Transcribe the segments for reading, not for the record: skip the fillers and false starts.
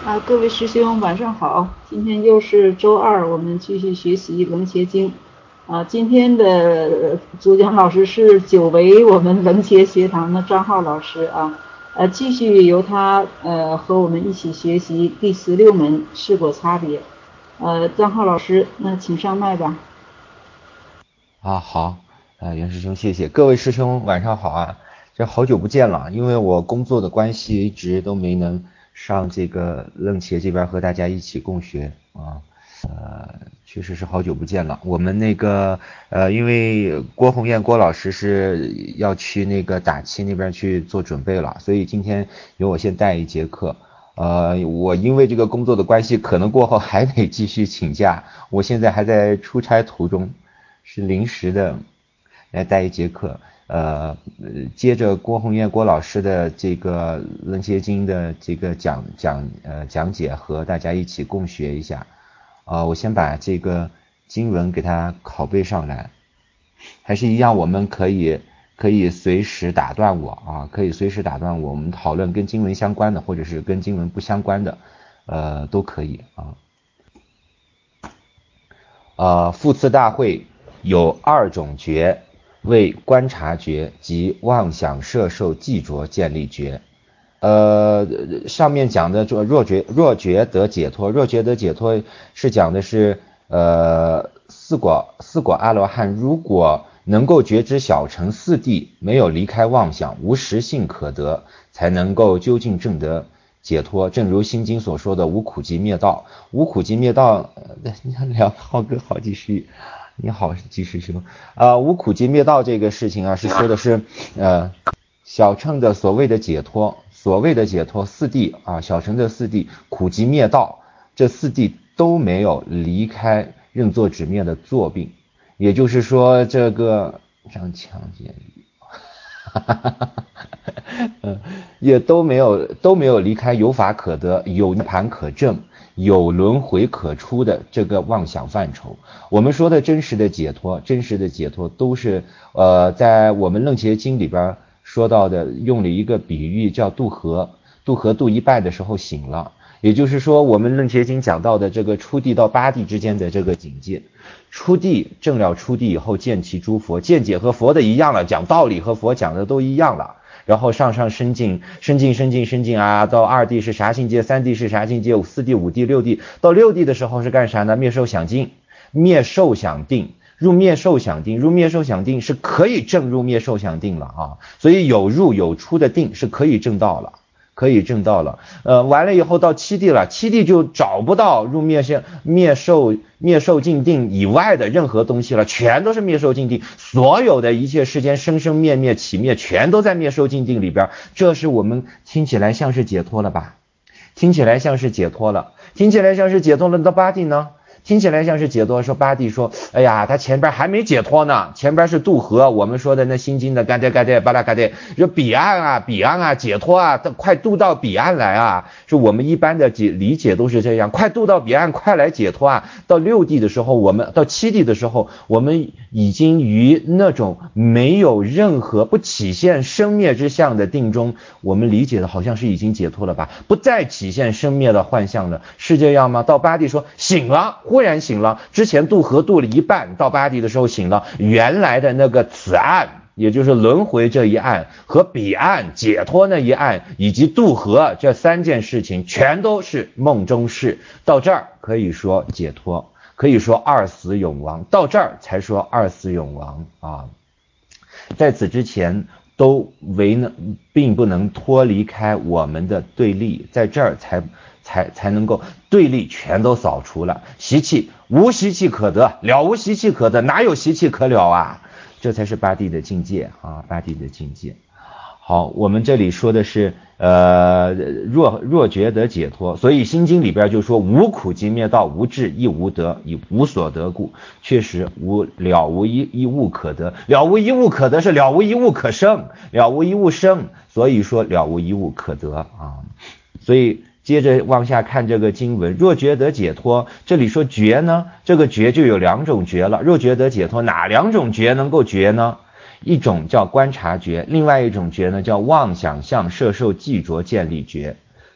各位师兄晚上好，今天又是周二，我们继续学习楞伽经。今天的主讲老师是久违我们楞伽学堂的张浩老师啊，继续由他和我们一起学习第16门事果差别。张浩老师，那请上麦吧。 好，袁师兄谢谢，各位师兄晚上好啊，这好久不见了，因为我工作的关系一直都没能上这个楞伽这边和大家一起共学啊，确实是好久不见了。我们那个因为郭红艳郭老师是要去那个打七那边去做准备了，所以今天由我先带一节课。我因为这个工作的关系，可能过后还得继续请假，我现在还在出差途中。是临时的来带一节课，接着郭红艳郭老师的这个楞伽经的这个讲解和大家一起共学一下。我先把这个经文给它拷贝上来，还是一样，我们可以随时打断我啊，可以随时打断我们讨论跟经文相关的，或者是跟经文不相关的，都可以啊。复次大会有2种觉，为观察觉及妄想摄受记着建立觉。上面讲的若觉得解脱，若觉得解脱是讲的是四果阿罗汉如果能够觉知小乘四谛，没有离开妄想，无实性可得，才能够究竟证得解脱。正如心经所说的无苦集灭道，无苦集灭道，浩哥好继续。你好，季师兄无苦集灭道这个事情啊，是说的是小乘的所谓的解脱，四谛啊，小乘的四谛苦集灭道，这四谛都没有离开认作止灭的作病，也就是说这个让强奸也都没有离开有法可得、有涅槃可证、有轮回可出的这个妄想范畴。我们说的真实的解脱都是在我们楞伽经里边说到的，用了一个比喻叫渡河渡一半的时候醒了。也就是说，我们楞伽经讲到的这个初地到八地之间的这个境界，初地证了初地以后，见其诸佛，见解和佛的一样了，讲道理和佛讲的都一样了。然后上升进啊，到2地是啥境界，3地是啥境界，4地5地6地，到6地的时候是干啥呢？灭受想定，入灭受想定是可以证入灭受想定了啊，所以有入有出的定是可以证到了。完了以后到7地了，7地就找不到入灭受尽定以外的任何东西了，全都是灭受尽定，所有的一切世间生生灭灭起灭全都在灭受尽定里边，这是我们听起来像是解脱了吧？听起来像是解脱了，到8地呢？听起来像是解脱，说八地说，哎呀，他前边还没解脱呢，前边是渡河，我们说的那心经的嘎爹巴拉嘎爹，说彼岸啊，解脱啊，快渡到彼岸来啊，是我们一般的理解都是这样，快渡到彼岸，快来解脱啊。到6地的时候，到7地的时候，我们已经于那种没有任何不起现生灭之相的定中，我们理解的好像是已经解脱了吧，不再起现生灭的幻象了，是这样吗？到8地说醒了，忽然醒了，之前渡河渡了一半，到8地的时候醒了，原来的那个此岸，也就是轮回这一岸和彼岸解脱那一岸以及渡河这3件事情全都是梦中事，到这儿可以说解脱，可以说二死永亡，到这儿才说二死永亡啊。在此之前都并不能脱离开我们的对立，在这儿才能够对立全都扫除了，习气无习气可得，了无习气可得，哪有习气可了啊？这才是8地的境界啊，8地的境界。好，我们这里说的是若觉得解脱，所以心经里边就说无苦集灭道，无智亦无得，以无所得故，确实了无一物可得，了无一物可得是了无一物可生，了无一物生，所以说了无一物可得啊。所以接着往下看这个经文，若觉得解脱，这里说觉呢，这个觉就有2种觉了，若觉得解脱，哪2种觉能够觉呢？一种叫观察觉，另外一种觉呢叫妄想相摄受记着建立觉。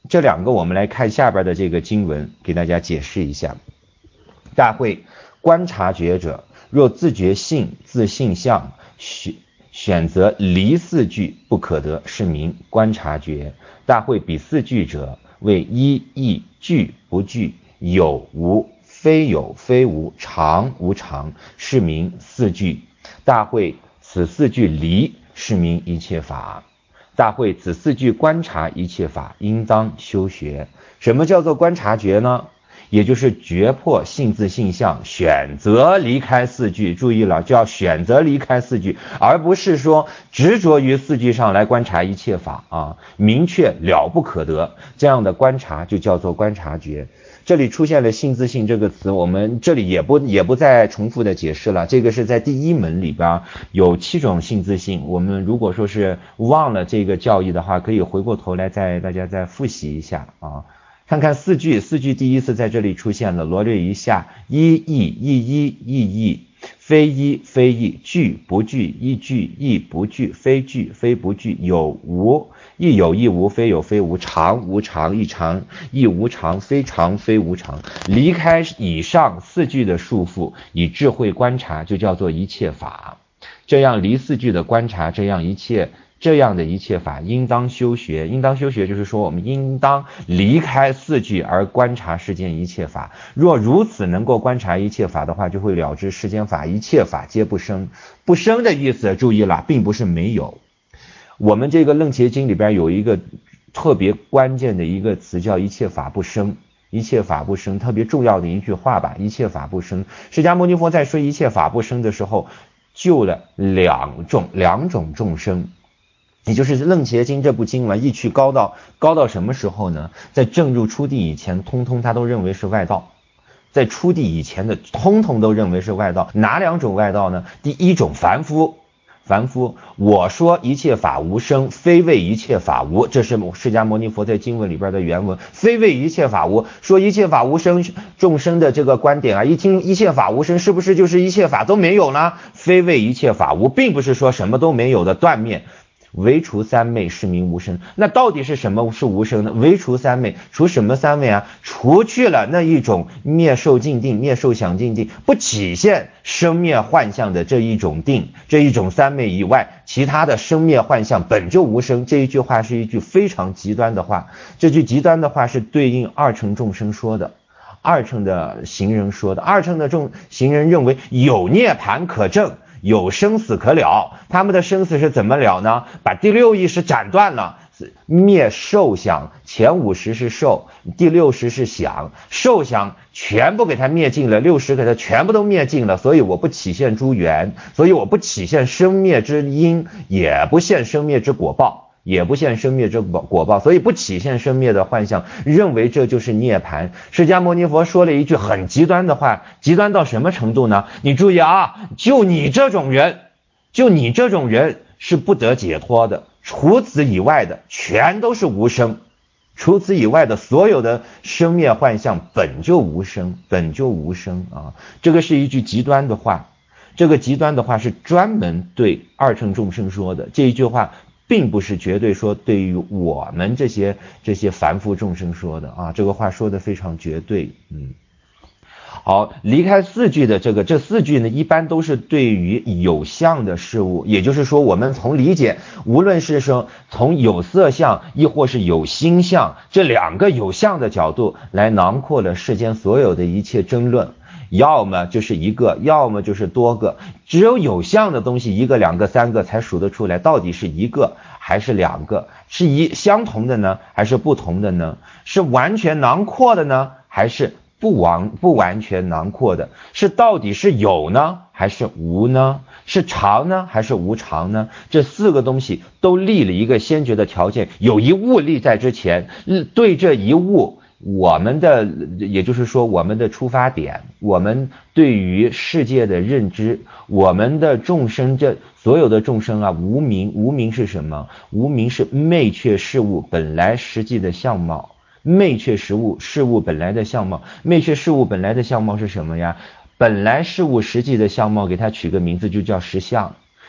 这两个我们来看下边的这个经文，给大家解释一下。大会观察觉者，若自觉性自性相，选择离四句不可得，是名观察觉。大会比四句者，为一义句不句，有无非有非无，常无常，是名四句。大会此四句离，是名一切法。大会此四句观察一切法，应当修学。什么叫做观察觉呢？也就是觉破性自性相，选择离开四句。注意了，就要选择离开四句，而不是说执着于四句上来观察一切法啊，明确了不可得，这样的观察就叫做观察觉。这里出现了性自性这个词，我们这里也不再重复的解释了。这个是在第一门里边有7种性自性，我们如果说是忘了这个教义的话，可以回过头来大家再复习一下啊。看看四句第一次在这里出现了，罗列一下：一义一义，非一非义，句不句，一句亦不句，非句非不句，有无亦有亦无，非有非无，常无常亦常亦无常，非常非无常。离开以上四句的束缚，以智慧观察，就叫做一切法。这样离四句的观察，这样的一切法，应当修学。应当修学就是说，我们应当离开四句而观察世间一切法。若如此能够观察一切法的话，就会了知世间法一切法皆不生。不生的意思注意了，并不是没有。我们这个楞伽经里边有一个特别关键的一个词叫一切法不生。一切法不生，特别重要的一句话吧，一切法不生。释迦牟尼佛在说一切法不生的时候，救了两种众生。也就是楞伽经这部经文一曲高到什么时候呢？在正入初地以前，通通他都认为是外道。在初地以前的通通都认为是外道。哪两种外道呢？第一种凡夫，我说一切法无生，非为一切法无，这是释迦牟尼佛在经文里边的原文。非为一切法无，说一切法无生众生的这个观点啊，一听一切法无生，是不是就是一切法都没有呢？非为一切法无，并不是说什么都没有的断灭。唯除三昧，是名无生。那到底是什么是无生呢？唯除三昧，除什么三昧啊？除去了那一种灭受尽定、灭受想尽定，不体现生灭幻象的这一种定，这一种三昧以外，其他的生灭幻象本就无生。这一句话是一句非常极端的话，这句极端的话是对应二乘众生说的。二乘的行人说的，二乘的行人认为有涅槃可证，有生死可了。他们的生死是怎么了呢？把第六意识斩断了，灭受想，前50是受，第60是想，受想全部给它灭尽了，60给它全部都灭尽了，所以我不体现诸缘，所以我不体现生灭之因，也不现生灭之果报。所以不体现生灭的幻象，认为这就是涅槃。释迦牟尼佛说了一句很极端的话，极端到什么程度呢？你注意啊，就你这种人是不得解脱的，除此以外的全都是无生，除此以外的所有的生灭幻象本就无生啊！这个是一句极端的话，这个极端的话是专门对二乘众生说的，这一句话并不是绝对说对于我们这些凡夫众生说的啊，这个话说的非常绝对。好，离开四句的这四句呢，一般都是对于有相的事物，也就是说我们从理解，无论是说从有色相亦或是有心相，这两个有相的角度来囊括了世间所有的一切争论，要么就是一个，要么就是多个，只有有相的东西一个两个三个才数得出来，到底是一个还是两个，是相同的呢还是不同的呢，是完全囊括的呢还是不完全囊括的，是到底是有呢还是无呢，是常呢还是无常呢？这四个东西都立了一个先决的条件，有一物立在之前，对这一物我们的，也就是说我们的出发点，我们对于世界的认知，我们的众生，这所有的众生啊，无明是什么？无明是昧却事物本来实际的相貌，昧却事物本来的相貌，昧却事物本来的相貌是什么呀？本来事物实际的相貌，给它取个名字就叫实相。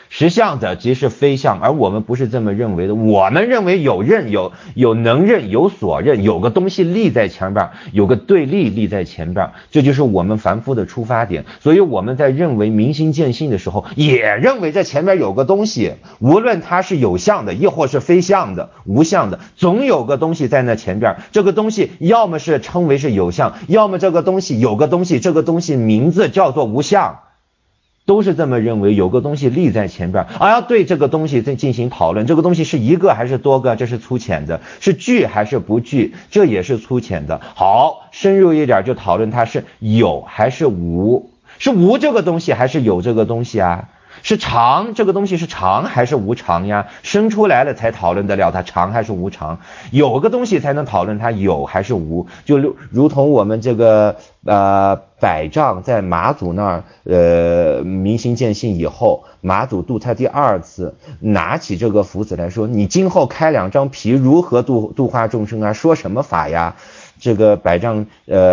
实相者即是非相，而我们不是这么认为的。我们认为有任有能任有所任，有个东西立在前边，有个对立立在前边，这就是我们凡夫的出发点。所以我们在认为明心见性的时候，也认为这前面有个东西，无论它是有相的，亦或是非相的、无相的，总有个东西在那前边。这个东西要么是称为是有相，要么这个东西有个东西，这个东西名字叫做无相。都是这么认为，有个东西立在前边，而要对这个东西再进行讨论，这个东西是一个还是多个，这是粗浅的，是具还是不具，这也是粗浅的。好，深入一点就讨论它是有还是无，是无这个东西还是有这个东西啊？是常这个东西是常还是无常呀？生出来了才讨论得了它常还是无常，有个东西才能讨论它有还是无。就如同我们这个百丈在马祖那儿明心见性以后，马祖度他第二次拿起这个符子来说，你今后开两张皮如何度化众生啊？说什么法呀？这个百丈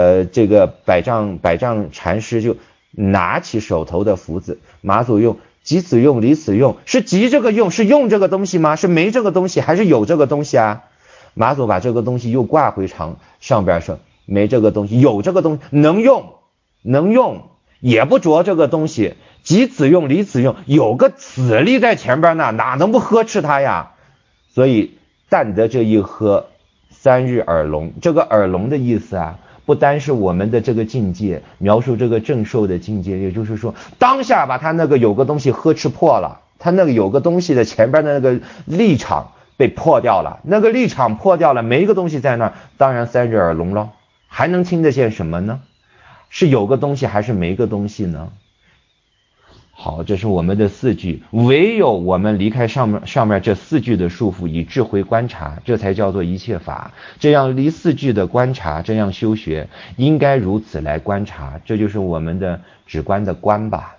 禅师就拿起手头的符子，马祖用即此用离此用，是即这个用，是用这个东西吗？是没这个东西还是有这个东西啊？马祖把这个东西又挂回上边说，没这个东西，有这个东西，能用也不着这个东西，即此用离此用，有个此立在前边呢，哪能不呵斥他呀？所以但得这一喝三日耳聋，这个耳聋的意思啊，不单是我们的这个境界，描述这个正受的境界，也就是说当下把他那个有个东西呵斥破了，他那个有个东西的前边的那个立场被破掉了，那个立场破掉了，没一个东西在那儿，当然三日耳聋了，还能听得见什么呢？是有个东西还是没个东西呢？好，这是我们的四句，唯有我们离开上面这四句的束缚，以智慧观察，这才叫做一切法。这样离四句的观察，这样修学应该如此来观察，这就是我们的止观的观吧。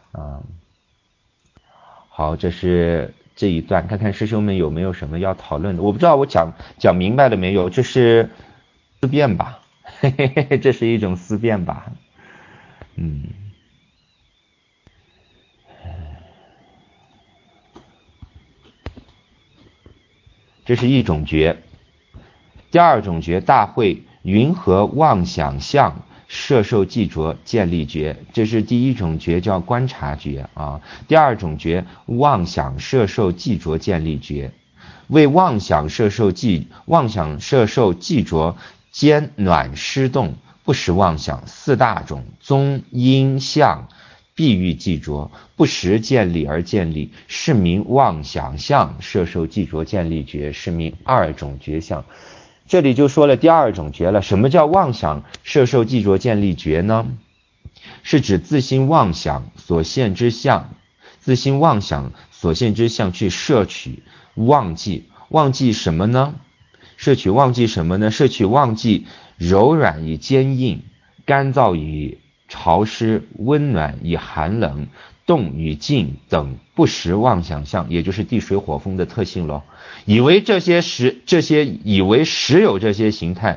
好，这是这一段，看看师兄们有没有什么要讨论的。我不知道我讲明白了没有，这是思辨吧，这是一种思辨吧。这是一种觉。第二种觉，大会云何妄想相摄受记着建立觉，这是第一种觉，叫观察觉啊。第二种觉，妄想摄受记着建立觉。为妄想摄受记着兼暖湿动，不实妄想，四大种宗因相必欲记着，不实建立而建立，是名妄想相摄受记着建立觉，是名二种觉相。这里就说了第二种觉了。什么叫妄想摄受记着建立觉呢？是指自心妄想所现之相，自心妄想所现之相去摄取忘记什么呢？摄取忘记什么呢？摄取忘记柔软与坚硬，干燥与潮湿，温暖与寒冷，动与静等不实妄想相，也就是地水火风的特性咯。以为实有这些形态，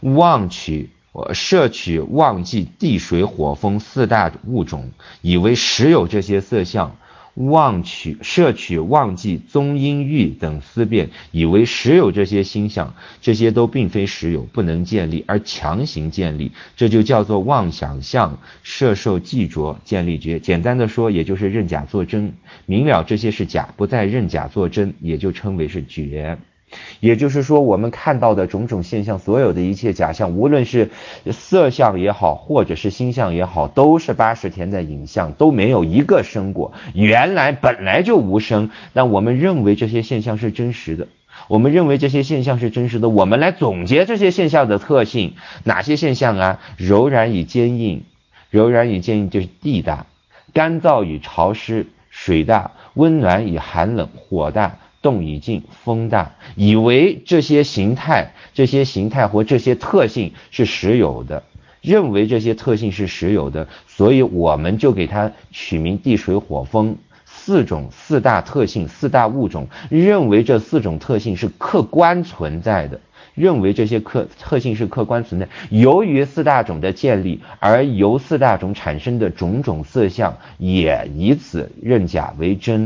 摄取忘记地水火风四大物种，以为实有这些色相，摄取忘记宗因欲等思辨，以为实有这些心相，这些都并非实有，不能建立，而强行建立，这就叫做妄想相摄受记着建立觉。简单的说，也就是认假作真，明了这些是假，不再认假作真，也就称为是觉。也就是说，我们看到的种种现象，所有的一切假象，无论是色相也好，或者是心相也好，都是80田的影像，都没有一个生过，原来本来就无生，但我们认为这些现象是真实的，我们来总结这些现象的特性。哪些现象啊？柔软与坚硬就是地大，干燥与潮湿水大，温暖与寒冷火大，动与静风大。以为这些形态或这些特性是实有的，认为这些特性是实有的，所以我们就给它取名地水火风四大特性四大物种，认为这四种特性是客观存在的，特性是客观存在。由于四大种的建立，而由四大种产生的种种色相，也以此认假为真，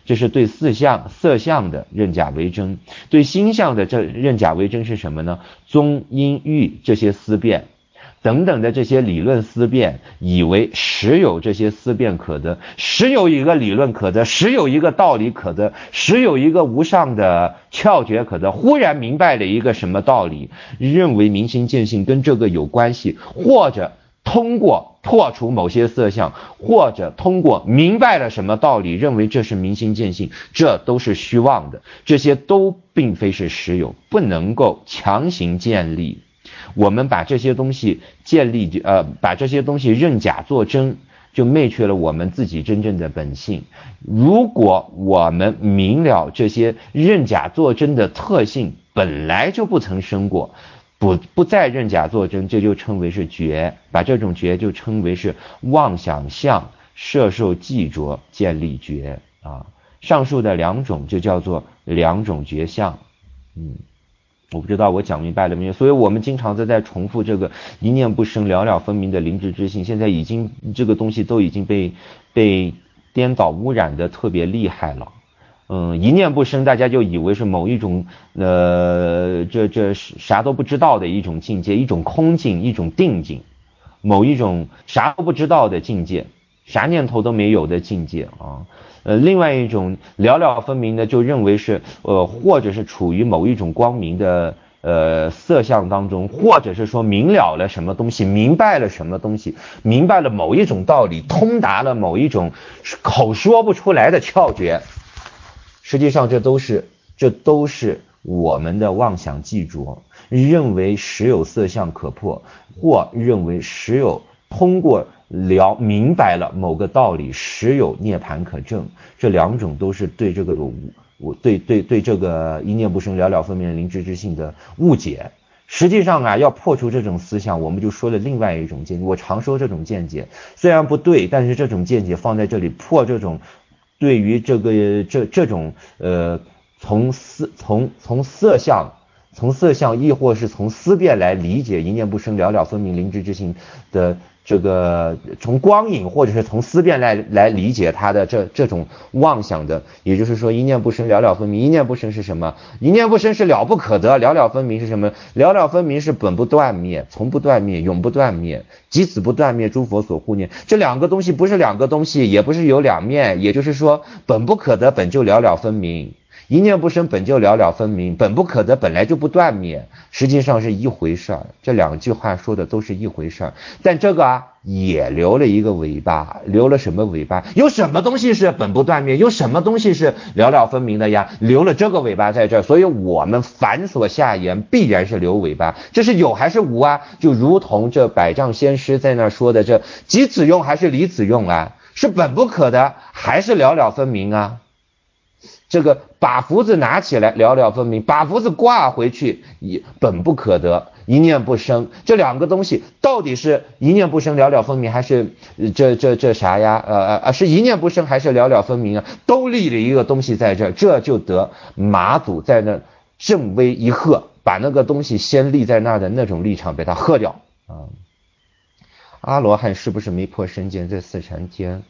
这是对色相的认假为真。对心相的这认假为真是什么呢？宗因喻这些思辨等等的这些理论思辨，以为实有这些思辨可得，实有一个理论可得，实有一个道理可得，实有一个无上的窍诀可得，忽然明白了一个什么道理，认为明心见性跟这个有关系，或者通过破除某些色相，或者通过明白了什么道理，认为这是明心见性，这都是虚妄的，这些都并非是实有，不能够强行建立。我们把这些东西把这些东西认假作真，就昧却了我们自己真正的本性。如果我们明了这些认假作真的特性本来就不曾生过，不再认假作真，这就称为是觉，把这种觉就称为是妄想相摄受记着建立觉啊。上述的两种就叫做两种觉相。我不知道我讲明白了没有？所以我们经常在重复这个一念不生了了分明的灵智之性，现在已经这个东西都已经被颠倒污染的特别厉害了。一念不生大家就以为是某一种这啥都不知道的一种境界，一种空境，一种定境，某一种啥都不知道的境界，啥念头都没有的境界啊。另外一种了了分明的就认为是或者是处于某一种光明的色相当中，或者是说明了了什么东西，明白了什么东西，明白了某一种道理，通达了某一种口说不出来的窍诀。实际上这都是我们的妄想记着，认为实有色相可破，或认为实有通过明白了某个道理，实有涅槃可证。这两种都是对这个对这个一念不生了了分明的灵智之性的误解。实际上啊，要破除这种思想，我们就说了另外一种见解。我常说这种见解虽然不对，但是这种见解放在这里破这种对于这种从色相亦或是从思辨来理解一念不生了了分明灵智之性的这个，从光影或者是从思辨来理解它的这种妄想的。也就是说一念不生了了分明，一念不生是什么？一念不生是了不可得，了了分明是什么？了了分明是本不断灭，从不断灭，永不断灭，即此不断灭，诸佛所护念。这两个东西不是两个东西，也不是有两面。也就是说本不可得本就了了分明，一念不生本就了了分明，本不可得本来就不断灭，实际上是一回事儿。这两句话说的都是一回事儿，但这个也留了一个尾巴。留了什么尾巴？有什么东西是本不断灭？有什么东西是了了分明的呀？留了这个尾巴在这儿，所以我们凡所下言必然是留尾巴。这是有还是无啊？就如同这百丈先师在那说的，这即此用还是离此用啊？是本不可得还是了了分明啊？这个把福字拿起来了了分明，把福字挂回去也本不可得，一念不生。这两个东西到底是一念不生了了分明，还是这啥呀？是一念不生还是了了分明啊？都立了一个东西在这儿，这就得马祖在那正威一喝，把那个东西先立在那儿的那种立场被他喝掉啊。阿罗汉是不是没破身见？在四禅天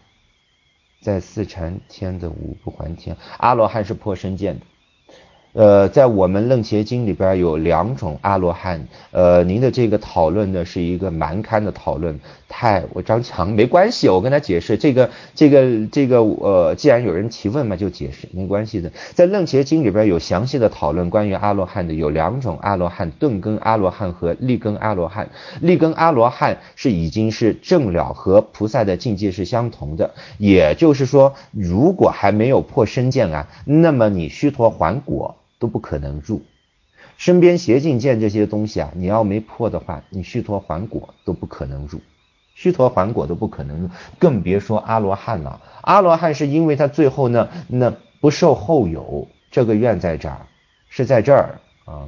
的五不还天，阿罗汉是破身见的。在我们楞伽经里边有两种阿罗汉。您的这个讨论呢是一个蛮堪的讨论，我张强没关系，我跟他解释这个既然有人提问嘛，就解释没关系的。在楞伽经里边有详细的讨论关于阿罗汉的，有两种阿罗汉，顿根阿罗汉和利根阿罗汉。利根阿罗汉是已经是正了和菩萨的境界是相同的，也就是说如果还没有破身见啊，那么你须陀洹果都不可能入。身边邪境见这些东西啊，你要没破的话，你须陀洹果都不可能入，须陀洹果都不可能入，更别说阿罗汉了。阿罗汉是因为他最后呢，那不受后有，这个愿在这儿，是在这儿啊。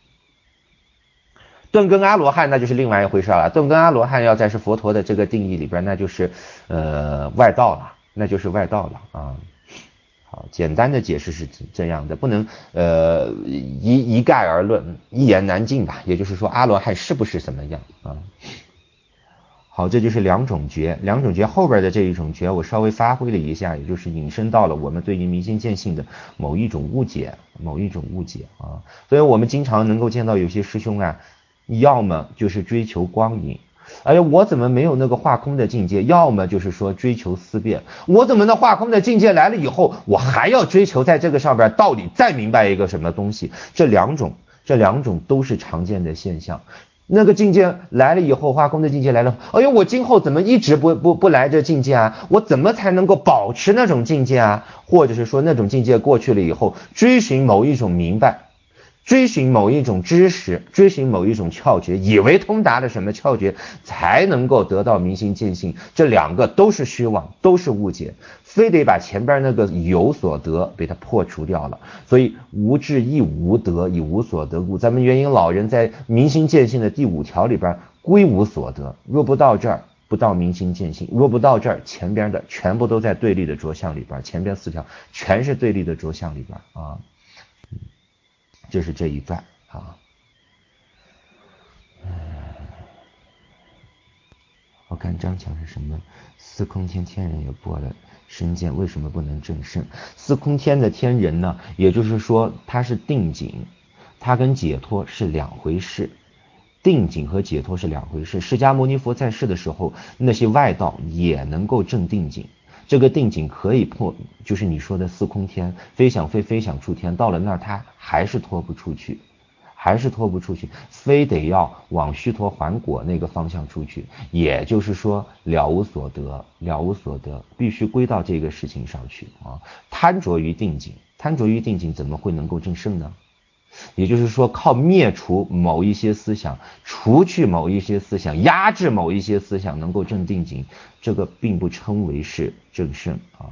顿根阿罗汉那就是另外一回事了。顿根阿罗汉要在是佛陀的这个定义里边，那就是外道了，那就是外道了啊。好，简单的解释是这样的，不能一概而论，一言难尽吧。也就是说阿罗汉是不是怎么样啊？好。 好，这就是两种觉。两种觉后边的这一种觉，我稍微发挥了一下，也就是引申到了我们对于明心见性的某一种误解啊。所以我们经常能够见到有些师兄啊，要么就是追求光影，哎呀，我怎么没有那个化空的境界？要么就是说追求思辨，我怎么那化空的境界来了以后，我还要追求在这个上边到底再明白一个什么东西？这两种都是常见的现象。那个境界来了以后，化空的境界来了，哎呦，我今后怎么一直不来这境界啊？我怎么才能够保持那种境界啊？或者是说那种境界过去了以后，追寻某一种明白，追寻某一种知识，追寻某一种窍诀，以为通达了什么窍诀才能够得到明心见性，这两个都是虚妄，都是误解，非得把前边那个有所得被它破除掉了。所以无智亦无得，以无所得故。咱们元婴老人在明心见性的第5条里边归无所得，若不到这儿不到明心见性，若不到这儿前边的全部都在对立的着相里边，前边4条全是对立的着相里边啊。这是这一段啊。我看张强是什么司空天天人也播了，身见为什么不能正圣？司空天的天人呢，也就是说他是定境，他跟解脱是两回事，定境和解脱是两回事。释迦牟尼佛在世的时候，那些外道也能够证定境，这个定境可以破，就是你说的司空天，飞翔飞翔出天，到了那儿他还是脱不出去，非得要往须陀洹果那个方向出去，也就是说了无所得，必须归到这个事情上去啊。贪着于定境怎么会能够证圣呢？也就是说靠灭除某一些思想，除去某一些思想，压制某一些思想能够证定境，这个并不称为是证圣啊。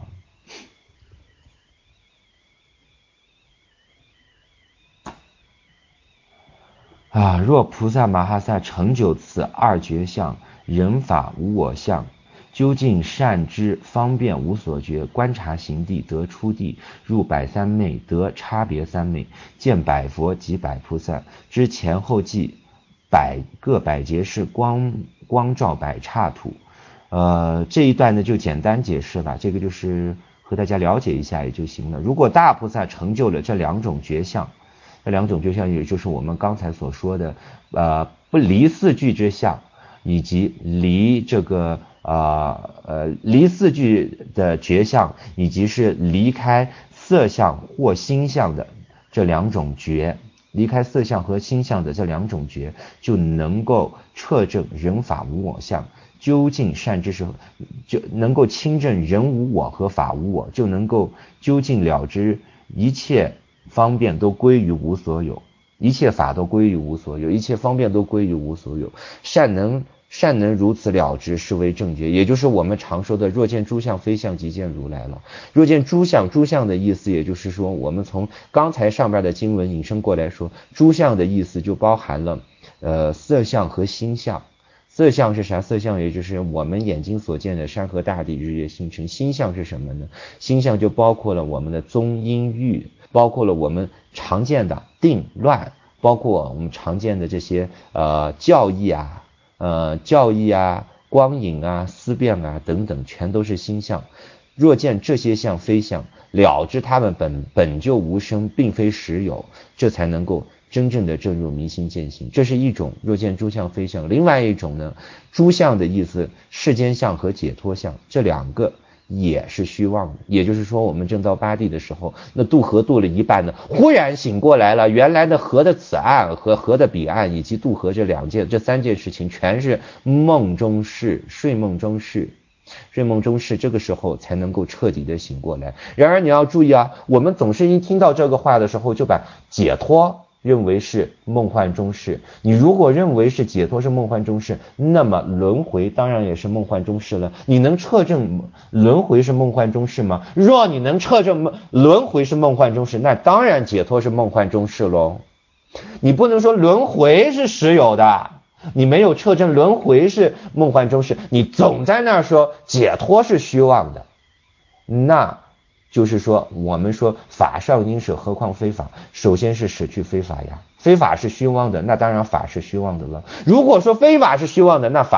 若菩萨摩诃萨成就此2觉相，人法无我相，究竟善知方便无所觉，观察行地得出地，入百三昧得差别三昧，见百佛及百菩萨，知前后继各百劫是光照百刹土。这一段呢就简单解释吧，这个就是和大家了解一下也就行了。如果大菩萨成就了这2种觉相，也就是我们刚才所说的不离4句之相，以及离这个离4句的觉相，以及是离开色相或心相的这2种觉，离开色相和心相的这2种觉，就能够彻证人法无我相，究竟善知识，就能够亲证人无我和法无我，就能够究竟了知一切方便都归于无所有，一切法都归于无所有，一切方便都归于无所有，善能如此了知，是为正觉。也就是我们常说的若见诸相非相即见如来了。若见诸相的意思，也就是说我们从刚才上边的经文引申过来说，诸相的意思就包含了色相和心相。色相是啥？色相也就是我们眼睛所见的山河大地日月星辰。心相是什么呢？心相就包括了我们的宗音欲，包括了我们常见的定乱，包括我们常见的这些教义啊、光影啊、思辨啊等等，全都是心相。若见这些相非相，了知他们本就无生，并非实有，这才能够真正的证入明心见性。这是一种若见诸相非相。另外一种呢，诸相的意思，世间相和解脱相，这2个也是虚妄的。也就是说我们正到八地的时候，那渡河渡了一半呢，忽然醒过来了，原来的河的此岸和河的彼岸以及渡河这3件事情全是梦中事，睡梦中事，这个时候才能够彻底的醒过来。然而你要注意啊，我们总是一听到这个话的时候就把解脱认为是梦幻中事。你如果认为是解脱是梦幻中事，那么轮回当然也是梦幻中事了。你能测证轮回是梦幻中事吗？若你能测证轮回是梦幻中事，那当然解脱是梦幻中事咯。你不能说轮回是实有的，你没有测证轮回是梦幻中事，你总在那儿说解脱是虚妄的，那就是说我们说法上应舍，何况非法。首先是舍去非法呀，非法是虚妄的，那当然法是虚妄的了。如果说非法是虚妄的，那法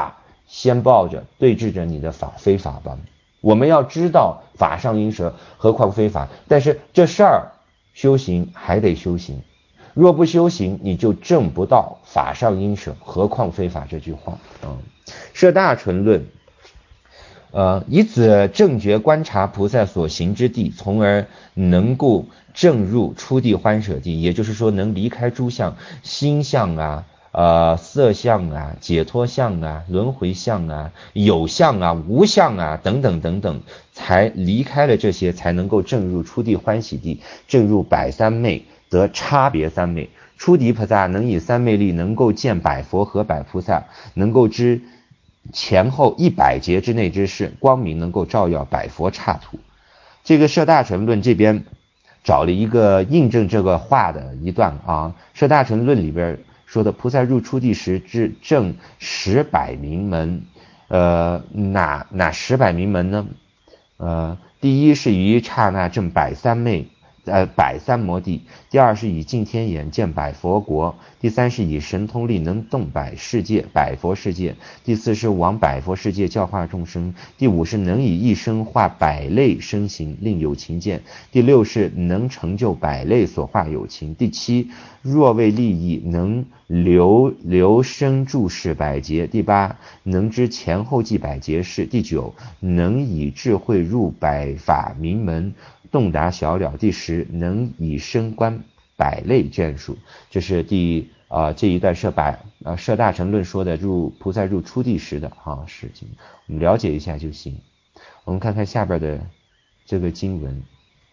先报着对峙着你的非法吧。我们要知道法上应舍，何况非法，但是这事儿修行还得修行，若不修行你就证不到法上应舍，何况非法这句话。摄大乘论以此正觉观察菩萨所行之地，从而能够证入初地欢舍地，也就是说能离开诸相，心相啊、色相啊、解脱相啊、轮回相啊、有相啊、无相啊等等等等，才离开了这些，才能够证入初地欢喜地，证入百三昧，得差别三昧。初地菩萨能以三昧力能够见百佛和百菩萨，能够知前后100劫之内之事，光明能够照耀百佛刹土。这个摄大乘论这边找了一个印证这个话的一段啊，摄大乘论里边说的，菩萨入初地时至正10百名门，哪10百名门呢？第一是于刹那正百三昧，百三摩地；第二是以净天眼见百佛国；第三是以神通力能动百世界、百佛世界；第四是往百佛世界教化众生；第五是能以一生化百类身形，令有情见；第六是能成就百类所化有情；第七若为利益，能留生注视百劫；第八能知前后记百劫事；第九能以智慧入百法名门，洞达小了；第10能以身观百类眷属。这是这一段摄大乘论说的菩萨入初地时的事情，我们了解一下就行。我们看看下边的这个经文。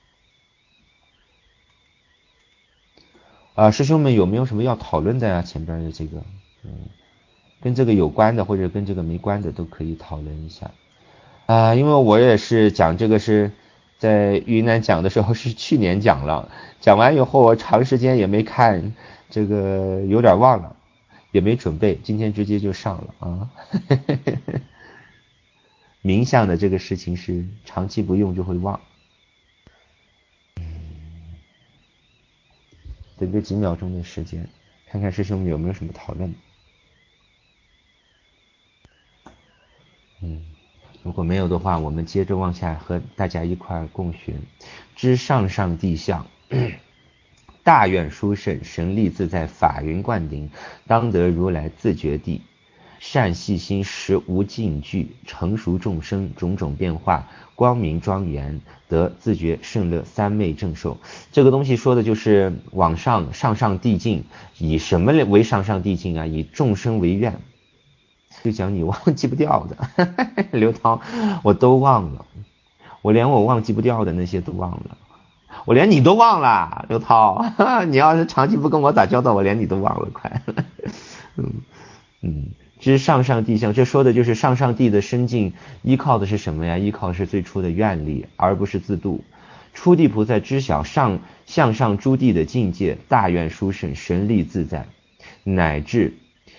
师兄们有没有什么要讨论的呀？前边的这个跟这个有关的或者跟这个没关的都可以讨论一下因为我也是讲这个是在云南讲的时候是去年讲了，讲完以后我长时间也没看，这个有点忘了，也没准备，今天直接就上了冥想的这个事情是长期不用就会忘。等个几秒钟的时间，看看师兄们有没有什么讨论。如果没有的话，我们接着往下和大家一块共学。知上上地相，大愿殊胜，神力自在，法云灌顶，当得如来自觉地。善细心，实无尽句，成熟众生，种种变化，光明庄严，得自觉胜乐三昧正受。这个东西说的就是往上递进，以什么为上上递进啊？以众生为愿。就讲你忘记不掉的刘涛，我都忘了，我连我忘记不掉的那些都忘了，我连你都忘了，刘涛你要是长期不跟我打交道，我连你都忘了，快知上上地相，这说的就是上上地的深境，依靠的是什么呀？依靠是最初的愿力，而不是自度。初地菩萨知晓向上诸地的境界，大愿殊胜，神力自在，乃至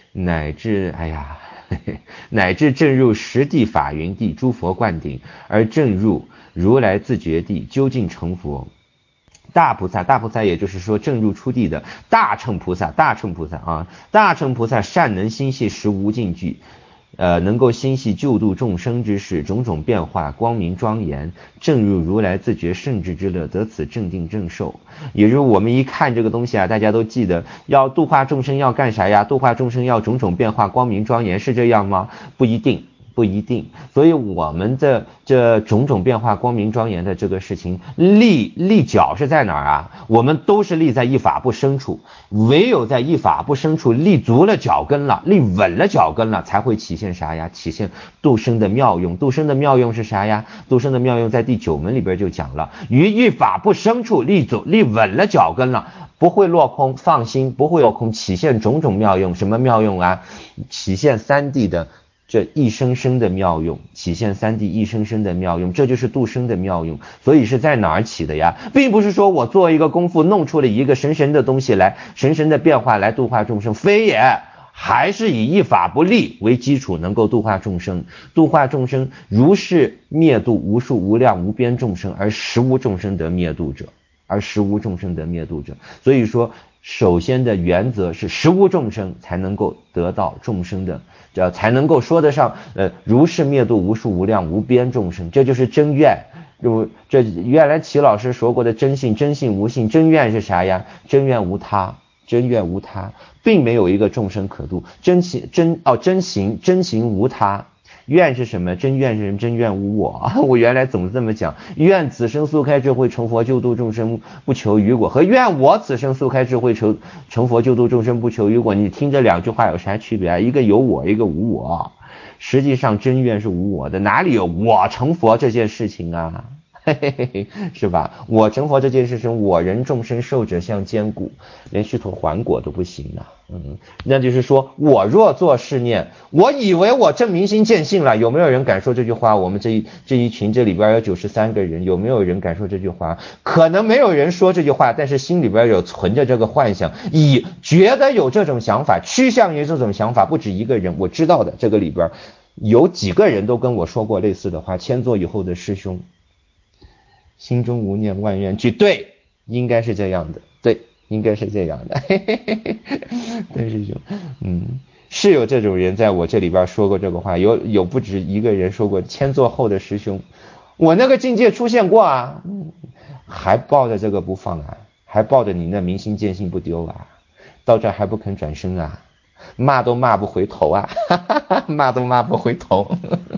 正入十地法云地，诸佛灌顶，而正入如来自觉地，究竟成佛。大菩萨也就是说正入初地的大乘菩萨大乘菩萨善能心系实无尽句，能够心系救度众生之事，种种变化，光明庄严，正入如来自觉圣智之乐，得此正定正受。也就是我们一看这个东西大家都记得要度化众生要干啥呀？度化众生要种种变化，光明庄严，是这样吗？不一定。所以我们的这种种变化光明庄严的这个事情，立脚是在哪儿啊？我们都是立在一法不生处，唯有在一法不生处立足了脚跟了，立稳了脚跟了，才会体现啥呀？体现度生的妙用。度生的妙用是啥呀？度生的妙用在第9门里边就讲了，于一法不生处立稳了脚跟了，不会落空，放心，不会落空，体现种种妙用。什么妙用啊？体现三谛的这一生生的妙用，体现三谛一生生的妙用，这就是度生的妙用。所以是在哪儿起的呀？并不是说我做一个功夫弄出了一个神的东西来，神的变化来度化众生，非也，还是以一法不立为基础，能够度化众生。度化众生如是灭度无数无量无边众生，而实无众生得灭度者。所以说首先的原则是实无众生才能够得到众生的，才能够说得上如是灭度无数无量无边众生，这就是真愿。这原来齐老师说过的真性，真性无性，真愿是啥呀？真愿无他，真愿无他，并没有一个众生可度。真行无他。愿是什么？真愿是什么？真愿无我。我原来总是这么讲，愿此生速开智慧成佛救度众生不求于果，和愿我此生速开智慧成佛救度众生不求于果，你听这两句话有啥区别啊？一个有我，一个无我。实际上真愿是无我的，哪里有我成佛这件事情啊？是吧？我成佛这件事情，我人众生寿者相兼顾，连须陀还果都不行啊。那就是说我若做是念，我以为我正明心见性了。有没有人敢说这句话？我们这一群这里边有93个人，有没有人敢说这句话？可能没有人说这句话，但是心里边有存着这个幻想，觉得有这种想法，趋向于这种想法，不止一个人，我知道的，这个里边有几个人都跟我说过类似的话。千座以后的师兄，心中无念万愿具，对，应该是这样的，对，应该是这样的。对，师兄，是有这种人在我这里边说过这个话，有不止一个人说过。千座后的师兄，我那个境界出现过啊，还抱着这个不放啊，还抱着你那明心见性不丢啊，到这还不肯转身啊，骂都骂不回头啊，骂都骂不回头。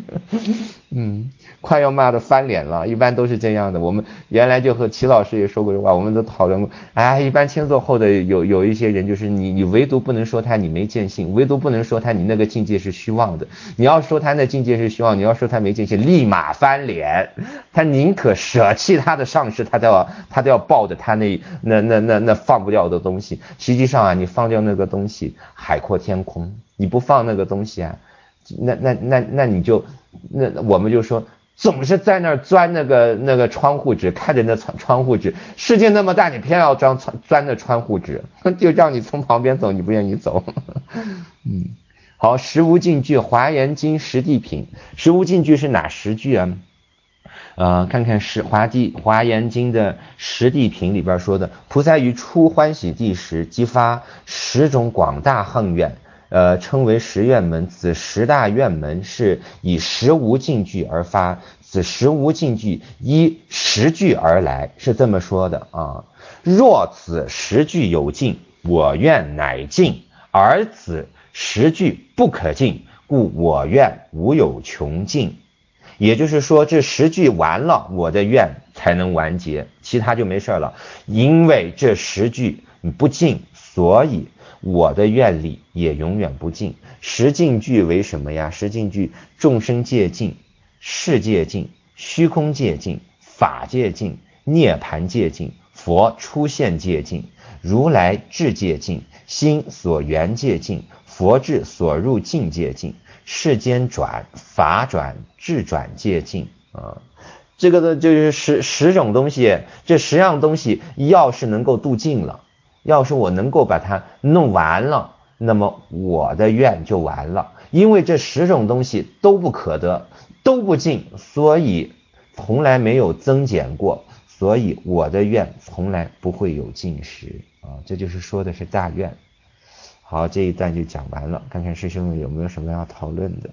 快要骂的翻脸了，一般都是这样的。我们原来就和齐老师也说过这话，我们都讨论过。一般千座后的有一些人，就是你唯独不能说他你没见性，唯独不能说他你那个境界是虚妄的。你要说他那境界是虚妄，你要说他没见性，立马翻脸。他宁可舍弃他的上师，他都要抱着他那放不掉的东西。实际上啊，你放掉那个东西，海阔天空；你不放那个东西啊，那你就我们就说。总是在那儿钻那个窗户纸，看着那窗户纸，世界那么大，你偏要钻那窗户纸，就让你从旁边走，你不愿意走。好，十无尽句，华严经十地品。十无尽句是哪10句啊？看看华严经的十地品里边说的，菩萨于初欢喜地时，即发10种广大横愿。称为10愿门，此10大愿门是以10无尽句而发，此10无尽句依10句而来，是这么说的啊。若此10句有尽，我愿乃尽；而此10句不可尽，故我愿无有穷尽。也就是说，这10句完了，我的愿才能完结，其他就没事了。因为这10句不尽，所以我的愿力也永远不尽。10尽句为什么呀？10尽句，众生界尽，世界尽，虚空界尽，法界尽，涅盘界尽，佛出现界尽，如来智界尽，心所缘界尽，佛智所入境界尽，世间转，法转，智转界尽啊。这个呢，就是十种东西，这10样东西要是能够度尽了，要是我能够把它弄完了，那么我的愿就完了。因为这10种东西都不可得，都不尽，所以从来没有增减过，所以我的愿从来不会有尽时啊。这就是说的是大愿。好，这一段就讲完了，看看师兄们有没有什么要讨论的。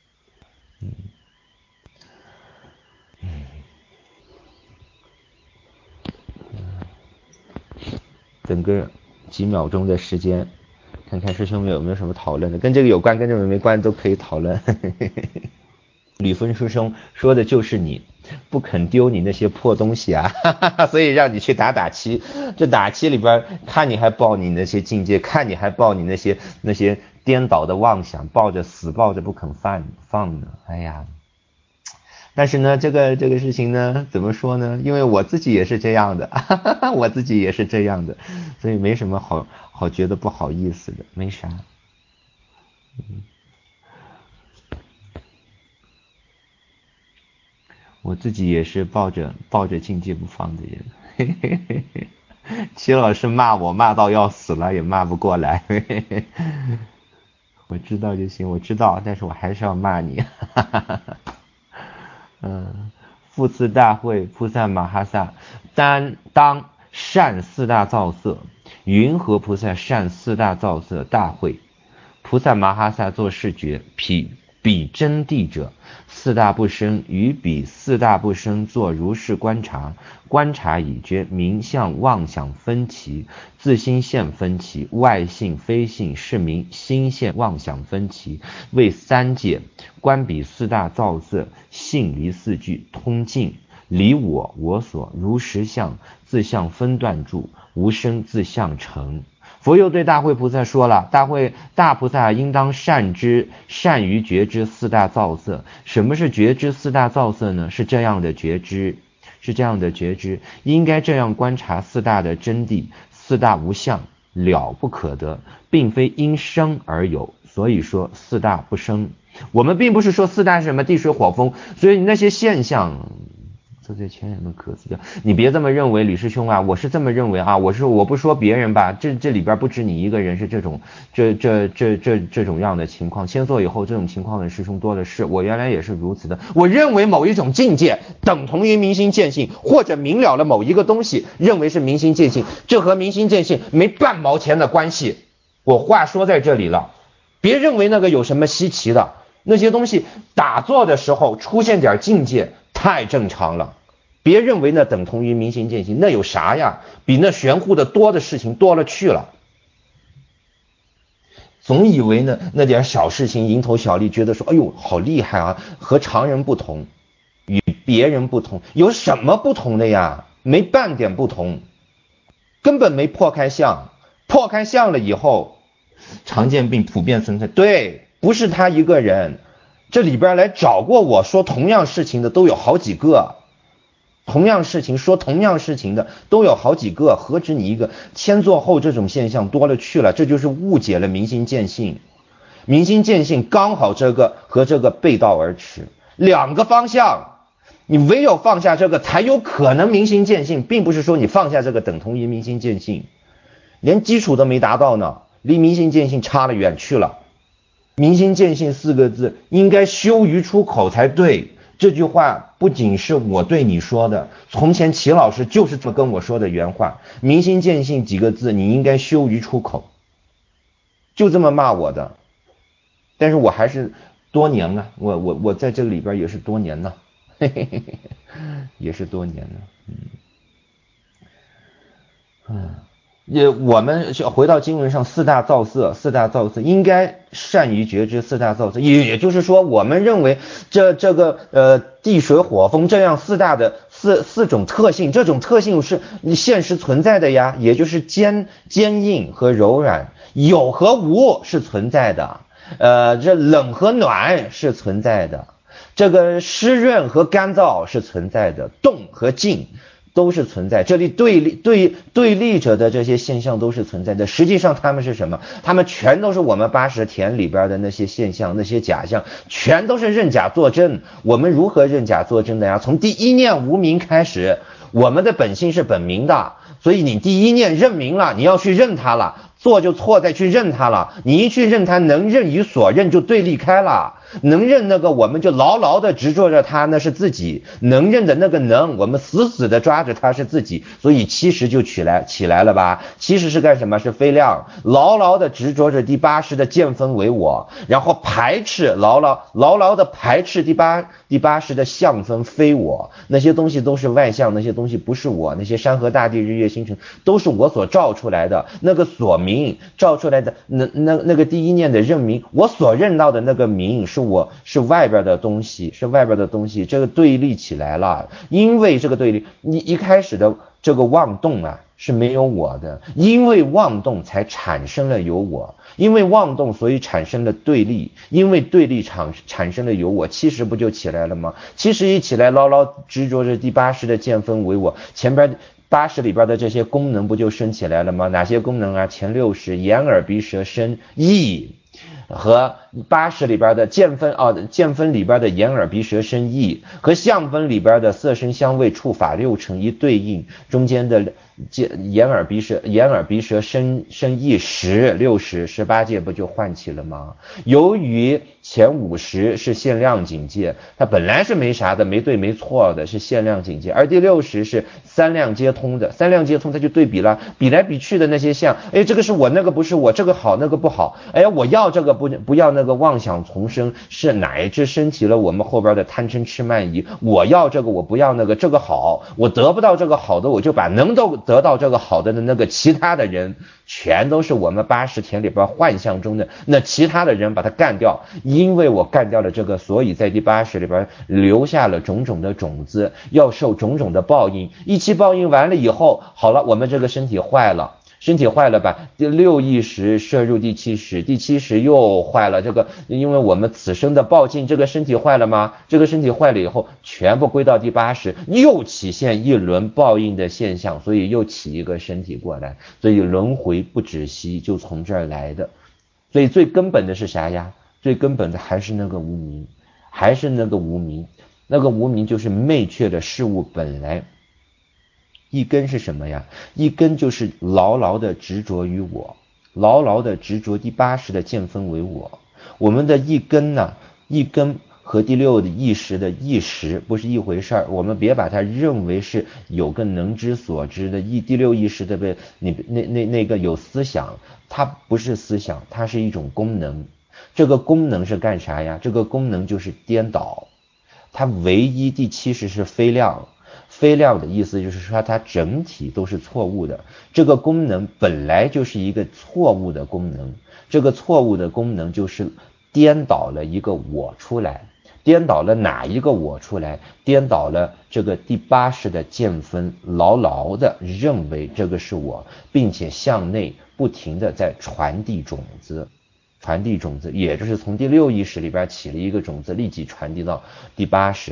等个几秒钟的时间，看看师兄们有没有什么讨论的，跟这个有关跟这个没关都可以讨论。吕芬师兄说的就是你不肯丢你那些破东西啊，所以让你去打七，这打七里边看你还抱你那些境界，看你还抱你那些颠倒的妄想，死抱着不肯放呢。哎呀，但是呢，这个事情呢，怎么说呢？因为我自己也是这样的，我自己也是这样的，所以没什么好觉得不好意思的，没啥。我自己也是抱着境界不放的人。齐老师骂我骂到要死了，也骂不过来。我知道就行，我知道，但是我还是要骂你。复次大会，菩萨摩诃萨当善4大造色， 云何菩萨善四大造色大会，菩萨摩诃萨作是觉，彼真谛者，四大不生，于彼四大不生作如是观察，观察已觉名相妄想分歧，自心现分歧，外性非性是名心现妄想分歧，为三界，观彼四大造色，性离四句，通尽离我所如实相，自相分断住，无生自相成。佛又对大慧菩萨说了，大菩萨应当善于觉知四大造色。什么是觉知四大造色呢？是这样的觉知，应该这样观察四大的真谛，四大无相，了不可得，并非因生而有，所以说四大不生。我们并不是说四大是什么地水火风，所以那些现象这在前人们可思教，你别这么认为，吕师兄啊，我是这么认为啊，我不说别人吧，这里边不止你一个人是这种样的情况，先做以后这种情况的师兄多的是，我原来也是如此的。我认为某一种境界等同于明心见性，或者明了了某一个东西，认为是明心见性，这和明心见性没半毛钱的关系。我话说在这里了，别认为那个有什么稀奇的，那些东西打坐的时候出现点境界太正常了，别认为那等同于明心见性，那有啥呀？比那玄乎的多的事情多了去了。总以为那点小事情蝇头小利，觉得说哎呦好厉害啊，和常人不同，与别人不同，有什么不同的呀？没半点不同，根本没破开相，破开相了以后，常见病普遍存在。对，不是他一个人，这里边来找过我说同样事情的都有好几个，说同样事情的都有好几个，何止你一个？先做后这种现象多了去了，这就是误解了明心见性。明心见性刚好这个和这个背道而驰，两个方向，你唯有放下这个才有可能明心见性，并不是说你放下这个等同于明心见性，连基础都没达到呢，离明心见性差了远去了。明心见性四个字应该羞于出口才对，这句话不仅是我对你说的，从前齐老师就是这么跟我说的原话，明心见性几个字你应该羞于出口，就这么骂我的。但是我还是多年了，我在这里边也是多年了，也是多年了。我们回到经文上，四大造色应该善于觉知四大造色，也就是说我们认为这个地水火风这样四大的四种特性，这种特性是现实存在的呀，也就是坚硬和柔软，有和无是存在的，这冷和暖是存在的，这个湿润和干燥是存在的，动和静都是存在，这里对立者的这些现象都是存在的。实际上他们是什么？他们全都是我们80田里边的那些现象，那些假象，全都是认假作真。我们如何认假作真的呀？从第一念无明开始，我们的本性是本明的，所以你第一念认明了，你要去认它了，错就错在去认它了，你一去认它，能认与所认就对立开了。能认那个我们就牢牢的执着着它，那是自己；能认的那个能，我们死死的抓着它是自己。所以其实就起来了吧？其实是干什么？是非量，牢牢的执着着第80的见分为我，然后排斥牢牢的排斥第80的相分非我。那些东西都是外相，那些东西不是我，那些山河大地日月星辰都是我所照出来的，那个所明照出来的那个第一念的认明，我所认到的那个明是外边的东西，这个对立起来了。因为这个对立，你一开始的这个妄动啊是没有我的，因为妄动才产生了有我，因为妄动所以产生了对立，因为对立产生了有我，其实不就起来了吗？其实一起来牢牢执着着第80的见分为我，前边80里边的这些功能不就升起来了吗？哪些功能啊？前60眼耳鼻舌身意， 和80里边的见分里边的眼耳鼻舌身意，和相分里边的色声香味触法6成一对应，中间的眼耳鼻舌身意6018界不就唤起了吗？由于前50是限量境界，它本来是没啥的，没对没错的，是限量境界，而第60是三量皆通的，三量皆通它就对比了，比来比去的那些相，哎，这个是我，那个不是我，这个好那个不好，哎，我要这个不要那个，妄想丛生，是乃至升起了我们后边的贪嗔痴慢疑，我要这个我不要那个，这个好，我得不到这个好的，我就把能够得到这个好的那个其他的人，全都是我们80田里边幻象中的那其他的人，把它干掉，因为我干掉了这个，所以在第80里边留下了种种的种子，要受种种的报应，一期报应完了以后，好了，我们这个身体坏了吧，第6意识摄入第70，第70又坏了，这个因为我们此生的报尽，这个身体坏了吗？这个身体坏了以后，全部归到第80，又起现一轮报应的现象，所以又起一个身体过来，所以轮回不止息，就从这儿来的。所以最根本的是啥呀？最根本的还是那个无明，那个无明就是昧却的事物本来。一根是什么呀？一根就是牢牢的执着于我，牢牢的执着第80的见分为我。我们的一根呢，一根和第6的意识的意识不是一回事儿，我们别把它认为是有个能知所知的第6意识的那个有思想，它不是思想，它是一种功能。这个功能是干啥呀？这个功能就是颠倒，它唯一第70是非量。非量的意思就是说它整体都是错误的，这个功能本来就是一个错误的功能，这个错误的功能就是颠倒了一个我出来，颠倒了哪一个我出来？颠倒了这个第80的见分，牢牢的认为这个是我，并且向内不停的在传递种子，也就是从第6意识里边起了一个种子，立即传递到第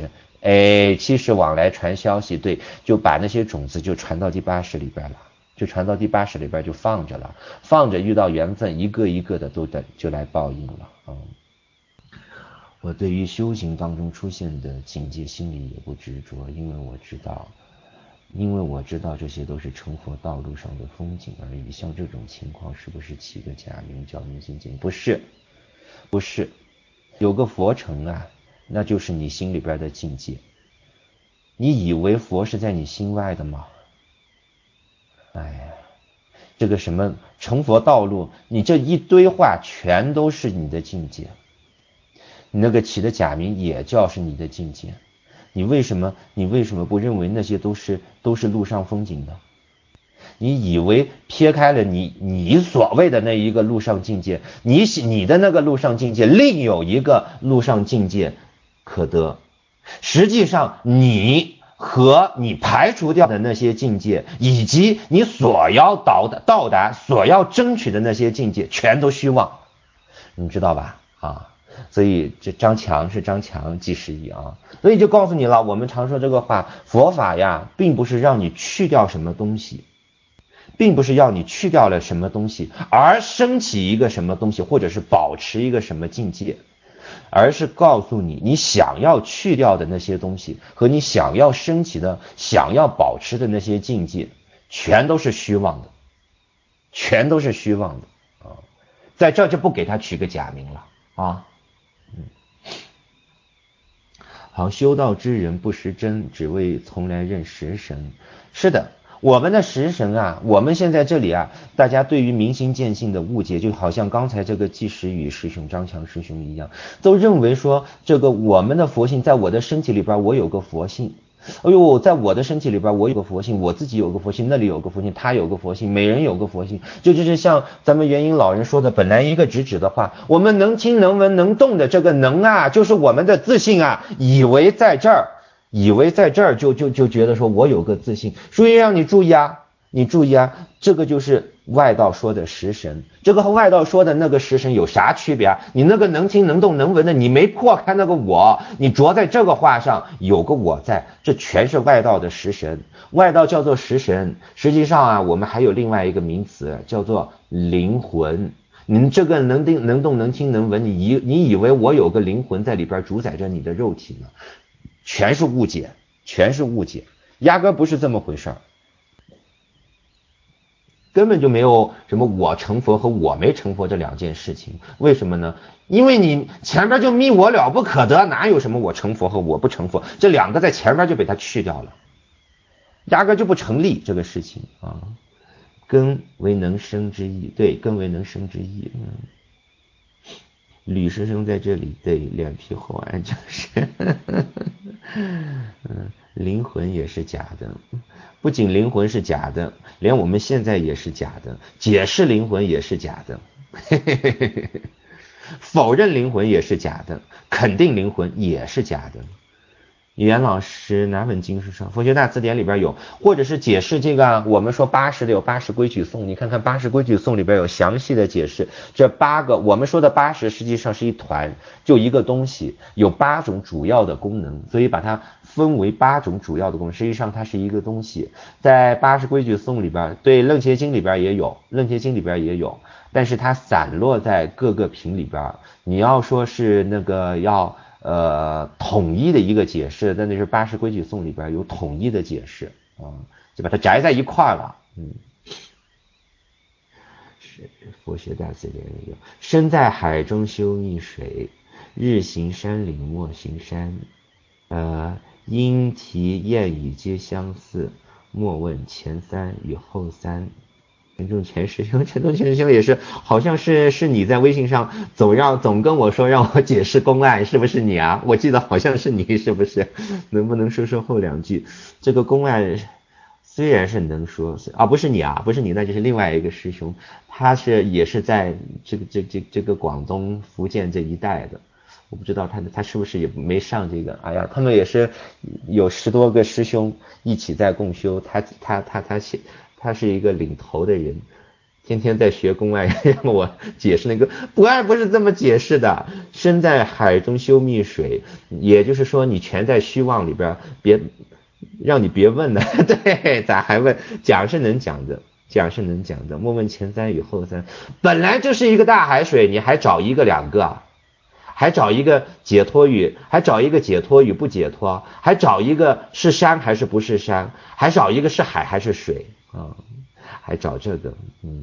80。70往来传消息，对，就把那些种子就传到第80里边了，就传到第80里边就放着了，放着遇到缘分，一个一个的都等就来报应了。我对于修行当中出现的境界心里也不执着，因为我知道这些都是成佛道路上的风景而已。像这种情况是不是起个假名叫明心见？不是，有个佛城啊，那就是你心里边的境界。你以为佛是在你心外的吗？哎呀，这个什么成佛道路，你这一堆话全都是你的境界，你那个起的假名也叫是你的境界。你为什么不认为那些都是路上风景呢？你以为撇开了你所谓的那一个路上境界，你的那个路上境界另有一个路上境界可得，实际上你和你排除掉的那些境界，以及你所要到达所要争取的那些境界，全都虚妄，你知道吧？所以这张强是张强即是一啊，所以就告诉你了，我们常说这个话，佛法呀，并不是让你去掉什么东西，并不是要你去掉了什么东西而升起一个什么东西，或者是保持一个什么境界，而是告诉你，你想要去掉的那些东西和你想要升起的想要保持的那些境界，全都是虚妄的，在这就不给他取个假名了啊。好，修道之人不识真，只为从来认识神。是的，我们的识神啊，我们现在这里啊，大家对于明心见性的误解，就好像刚才这个纪时雨师兄、张强师兄一样，都认为说这个我们的佛性在我的身体里边，我有个佛性。在我的身体里边我有个佛性，我自己有个佛性，那里有个佛性，他有个佛性，每人有个佛性，就是像咱们元婴老人说的，本来一个直指的话，我们能听能闻能动的这个能啊，就是我们的自信啊，以为在这儿就觉得说我有个自信。所以让你注意啊，这个就是外道说的识神，这个和外道说的那个识神有啥区别啊？你那个能听能动能闻的，你没破开那个我，你着在这个话上有个我在，这全是外道的识神。外道叫做识神，实际上啊，我们还有另外一个名词叫做灵魂。 你这个能动能听能闻，你以为我有个灵魂在里边主宰着你的肉体呢？全是误解，压根不是这么回事儿。根本就没有什么我成佛和我没成佛这两件事情，为什么呢？因为你前边就密我了不可得，哪有什么我成佛和我不成佛，这两个在前边就被他去掉了，压根就不成立这个事情啊。根为能生之意，对，根为能生之意。吕师兄在这里，对，脸皮厚啊，就是灵魂也是假的，不仅灵魂是假的，连我们现在也是假的，解释灵魂也是假的，否认灵魂也是假的，肯定灵魂也是假的。袁老师哪本经书上？佛学大辞典里边有，或者是解释这个我们说80的有80规矩颂，你看看80规矩颂里边有详细的解释，这8个我们说的80实际上是一团，就一个东西，有8种主要的功能，所以把它分为8种主要的功能，实际上它是一个东西。在80规矩颂里边，对，楞伽经里边也有，但是它散落在各个品里边，你要说是那个要统一的一个解释，但那是80规矩颂里边有统一的解释啊，就把它摘在一块了。是佛学大辞典里有，身在海中修逆水，日行山岭莫行山。因题谚语皆相似，莫问前三与后三。陈仲全师兄也是，好像是你在微信上总跟我说让我解释公案，是不是你啊？我记得好像是你，是不是？能不能说后两句？这个公案虽然是能说啊，不是你啊，不是你，那就是另外一个师兄，他也是在这个广东福建这一带的。我不知道他是不是也没上这个，哎呀，他们也是有10多个师兄一起在共修，他是一个领头的人，天天在学公案，让我解释那个公案不是这么解释的，身在海中修密水，也就是说你全在虚妄里边，让你别问了，对，咋还问？讲是能讲的，莫问前三与后三，本来就是一个大海水，你还找一个两个，还找一个解脱语，还找一个解脱与不解脱，还找一个是山还是不是山，还找一个是海还是水啊，还找这个，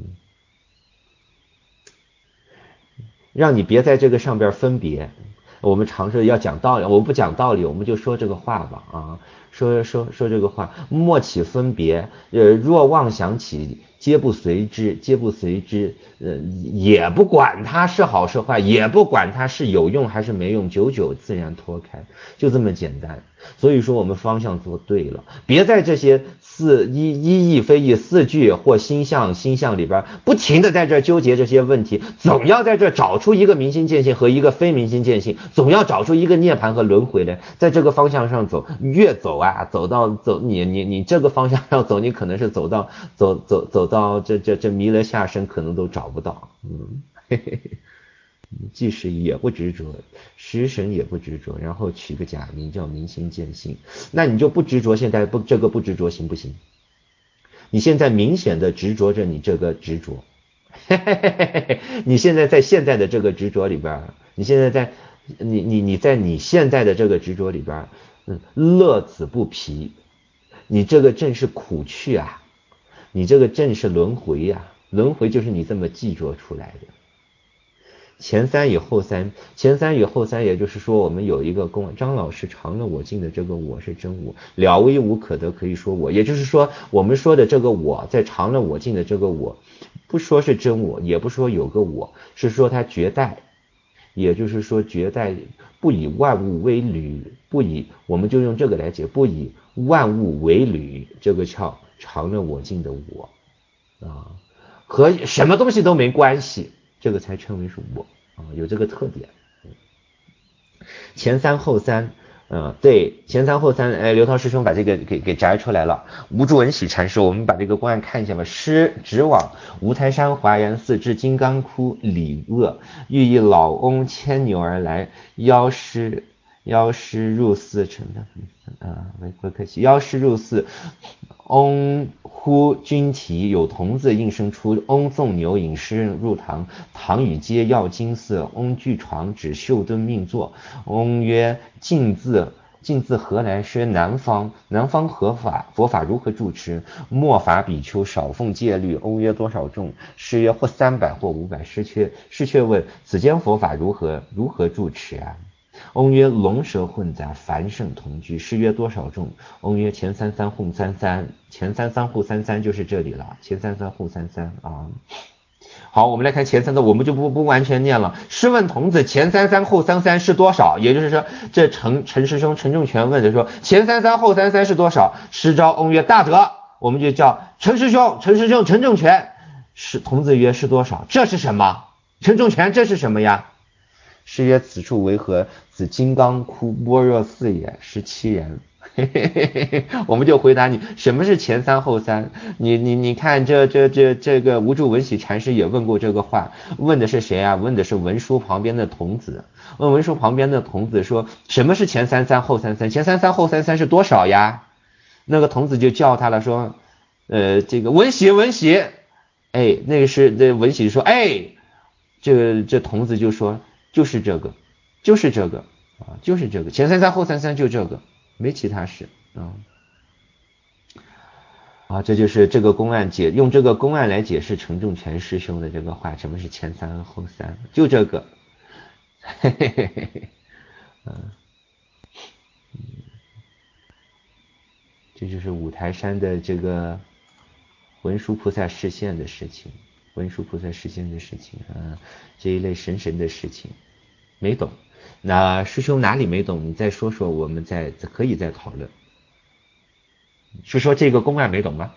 让你别在这个上边分别。我们尝试要讲道理，我不讲道理，我们就说这个话吧啊，说这个话，莫起分别，若妄想起，皆不随之，也不管它是好是坏，也不管它是有用还是没用，久久自然脱开，就这么简单。所以说我们方向做对了，别在这些一义非义4句或心相里边不停的在这纠结这些问题，总要在这找出一个明心见性和一个非明心见性，总要找出一个涅槃和轮回来，在这个方向上走，越走啊，你这个方向上走，你可能是走到这弥勒下生可能都找不到，即使也不执着，食神也不执着，然后取个假名叫明心见性，那你就不执着，现在这个不执着行不行？你现在明显的执着着你这个执着，你现在在现在的这个执着里边，你现在在你在你现在的这个执着里边，乐此不疲，你这个正是苦趣啊，你这个正是轮回啊，轮回就是你这么记着出来的。前三与后三，也就是说我们有一个张老师常了我净的这个我是真我，了微无可得可以说我，也就是说我们说的这个我在常了我净的这个我，不说是真我，也不说有个我，是说它绝代，也就是说绝代不以万物为侣，我们就用这个来解，不以万物为侣，这个叫常了我净的我啊，和什么东西都没关系，这个才称为是我啊，有这个特点。前三后三，对，前三后三，刘涛师兄把这个给摘出来了。无住文喜禅师，我们把这个公案看一下吧。师直往五台山华严寺至金刚窟礼厄，欲以老翁牵牛而来，邀师入寺成的，不客气。邀师入寺，翁呼君提，有童子应声出。翁纵牛引诗人入堂，堂宇皆耀金色。翁具床指绣墩命坐。翁曰：晋自何来？曰南方。南方何法？佛法如何住持？末法比丘少奉戒律。翁曰：多少众？师曰：或300，或500。师却问：此间佛法如何住持啊？翁曰：龙蛇混杂，凡圣同居。师曰：多少众？翁曰：前33后33。前33后33就是这里了，前33后33啊。好，我们来看前33，我们就不完全念了。师问童子：前33后33是多少？也就是说，这陈师兄陈仲全问的说，前33后33是多少？师招翁曰：大德。我们就叫陈师兄陈仲全。童子曰：是多少？这是什么？陈仲全，这是什么呀？师曰：此处为何？此金刚窟般若寺也。17人。我们就回答你，什么是前3后3？你看这个无住文喜禅师也问过这个话，问的是谁啊？问的是文殊旁边的童子。问文殊旁边的童子说，什么是前33后33？前33后33是多少呀？那个童子就叫他了，说，这个文喜，哎，那个是这文喜说，哎，这童子就说，就是这个啊，就是这个，前33后33就这个。没其他事啊，这就是这个公案用这个公案来解释陈仲全师兄的这个话，什么是前3后3，就这个。这就是五台山的这个文殊菩萨示现的事情，这一类神的事情，没懂。那师兄哪里没懂？你再说说，我们可以再讨论。是说这个公案没懂吗？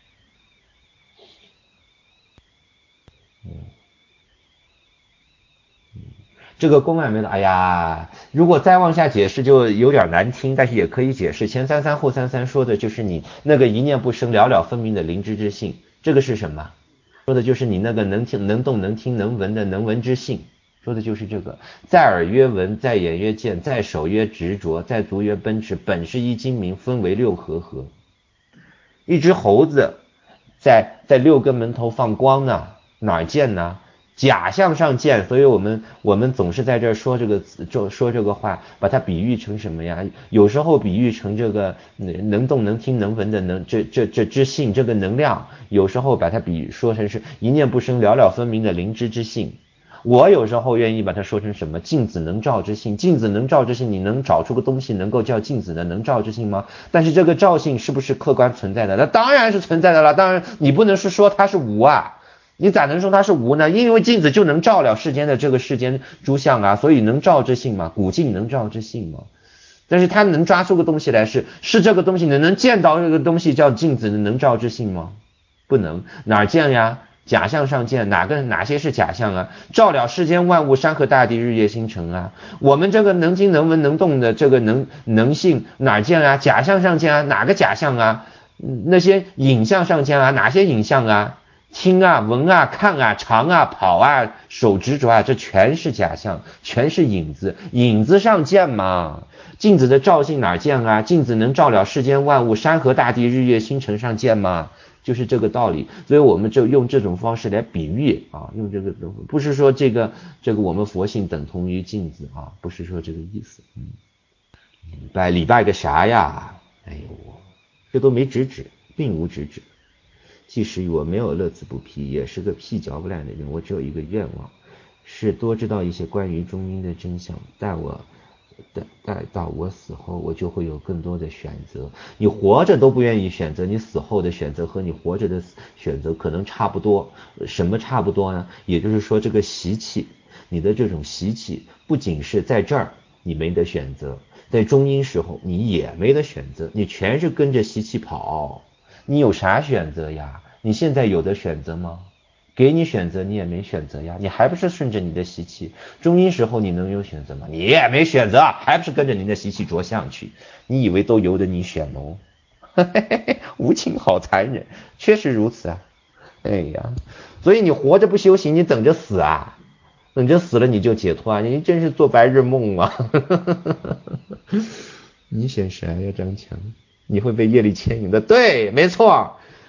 这个公案没懂，哎呀，如果再往下解释就有点难听，但是也可以解释。前33后33说的就是你那个一念不生、了了分明的灵知之性，这个是什么？说的就是你那个能听、能动、能听、能闻的能闻之性。说的就是这个，在耳曰闻，在眼曰见，在手曰执着，在足曰奔驰，本是一精明，分为6合。一只猴子在6根门头放光呢，哪儿见呢？假象上见，所以我们总是在这说这个话，把它比喻成什么呀？有时候比喻成这个能动能听能闻的这知性，这个能量，有时候把它说成是一念不生了了分明的灵知之性。我有时候愿意把它说成什么镜子能照之性，镜子能照之性，你能找出个东西能够叫镜子的能照之性吗？但是这个照性是不是客观存在的？那当然是存在的了，当然你不能是说它是无啊，你咋能说它是无呢？因为镜子就能照了世间的这个世间诸相啊，所以能照之性嘛，古镜能照之性嘛。但是它能抓出个东西来是这个东西，能见到这个东西叫镜子的能照之性吗？不能，哪儿见呀？假象上见，哪些是假象啊？照了世间万物，山河大地，日月星辰啊！我们这个能听能闻能动的这个能性哪见啊？假象上见啊，哪个假象啊？那些影像上见啊，哪些影像啊？听啊，闻啊，看啊，尝啊，跑啊，手执着啊，这全是假象，全是影子，影子上见嘛。镜子的照性哪见啊？镜子能照了世间万物，山河大地，日月星辰上见吗？就是这个道理，所以我们就用这种方式来比喻啊，用这个不是说这个我们佛性等同于镜子啊，不是说这个意思。礼拜个啥呀？哎呦，这都没直指，并无直指。即使我没有乐此不疲，也是个屁嚼不烂的人。我只有一个愿望，是多知道一些关于中阴的真相。待到我死后，我就会有更多的选择。你活着都不愿意选择，你死后的选择和你活着的选择可能差不多。什么差不多呢？也就是说，这个习气，你的这种习气，不仅是在这儿你没得选择，在中阴时候你也没得选择，你全是跟着习气跑。你有啥选择呀？你现在有的选择吗？给你选择你也没选择呀，你还不是顺着你的习气。中阴时候你能有选择吗？你也没选择，还不是跟着你的习气着相去。你以为都由得你选喽？无情好残忍，确实如此啊。哎呀，所以你活着不修行，你等着死啊，等着死了你就解脱啊，你真是做白日梦啊。你选谁呀，张强？你会被业力牵引的。对，没错，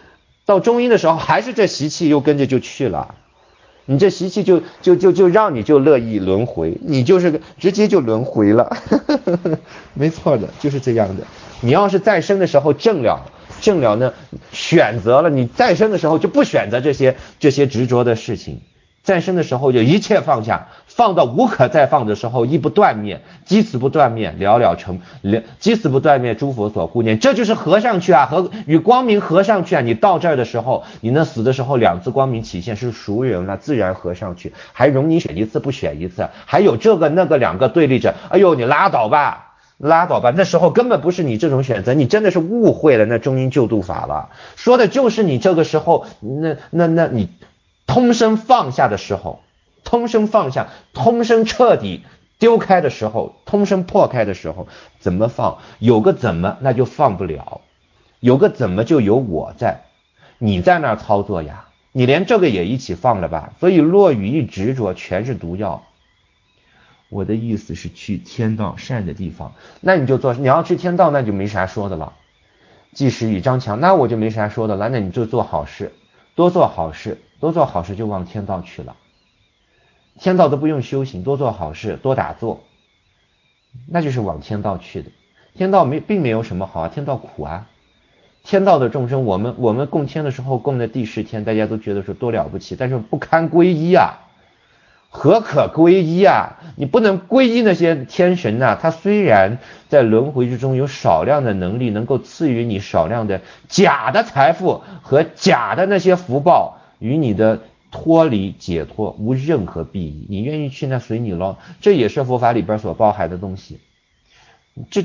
到中阴的时候还是这习气又跟着就去了，你这习气就让你就乐意轮回，你就是直接就轮回了没错的，就是这样的。你要是再生的时候正了呢，选择了，你再生的时候就不选择这些执着的事情，再生的时候就一切放下，放到无可再放的时候，亦不断灭，积此不断灭，了了成，积此不断灭，诸佛所护念。这就是合上去啊，和与光明合上去啊。你到这儿的时候，你那死的时候两次光明起现，是熟人了，自然合上去，还容你选一次不选一次，还有这个那个两个对立着，哎呦你拉倒吧，那时候根本不是你这种选择，你真的是误会了那中阴救度法了，说的就是你这个时候那你通身放下的时候，通身放下，通身彻底丢开的时候，通身破开的时候，怎么放？有个怎么那就放不了，有个怎么就有我在，你在那儿操作呀，你连这个也一起放了吧，所以落语一执着全是毒药。我的意思是去天道善的地方，那你就做，你要去天道那就没啥说的了。即使与张强，那我就没啥说的了，那你就做好事，多做好事，多做好事就往天道去了。天道都不用修行，多做好事，多打坐，那就是往天道去的。天道并没有什么好啊，天道苦啊。天道的众生，我们供天的时候供的第10天，大家都觉得说多了不起，但是不堪皈依啊。何可皈依啊？你不能皈依那些天神啊，他虽然在轮回之中有少量的能力，能够赐予你少量的假的财富和假的那些福报，与你的脱离解脱无任何裨益。你愿意去那随你咯，这也是佛法里边所包含的东西。这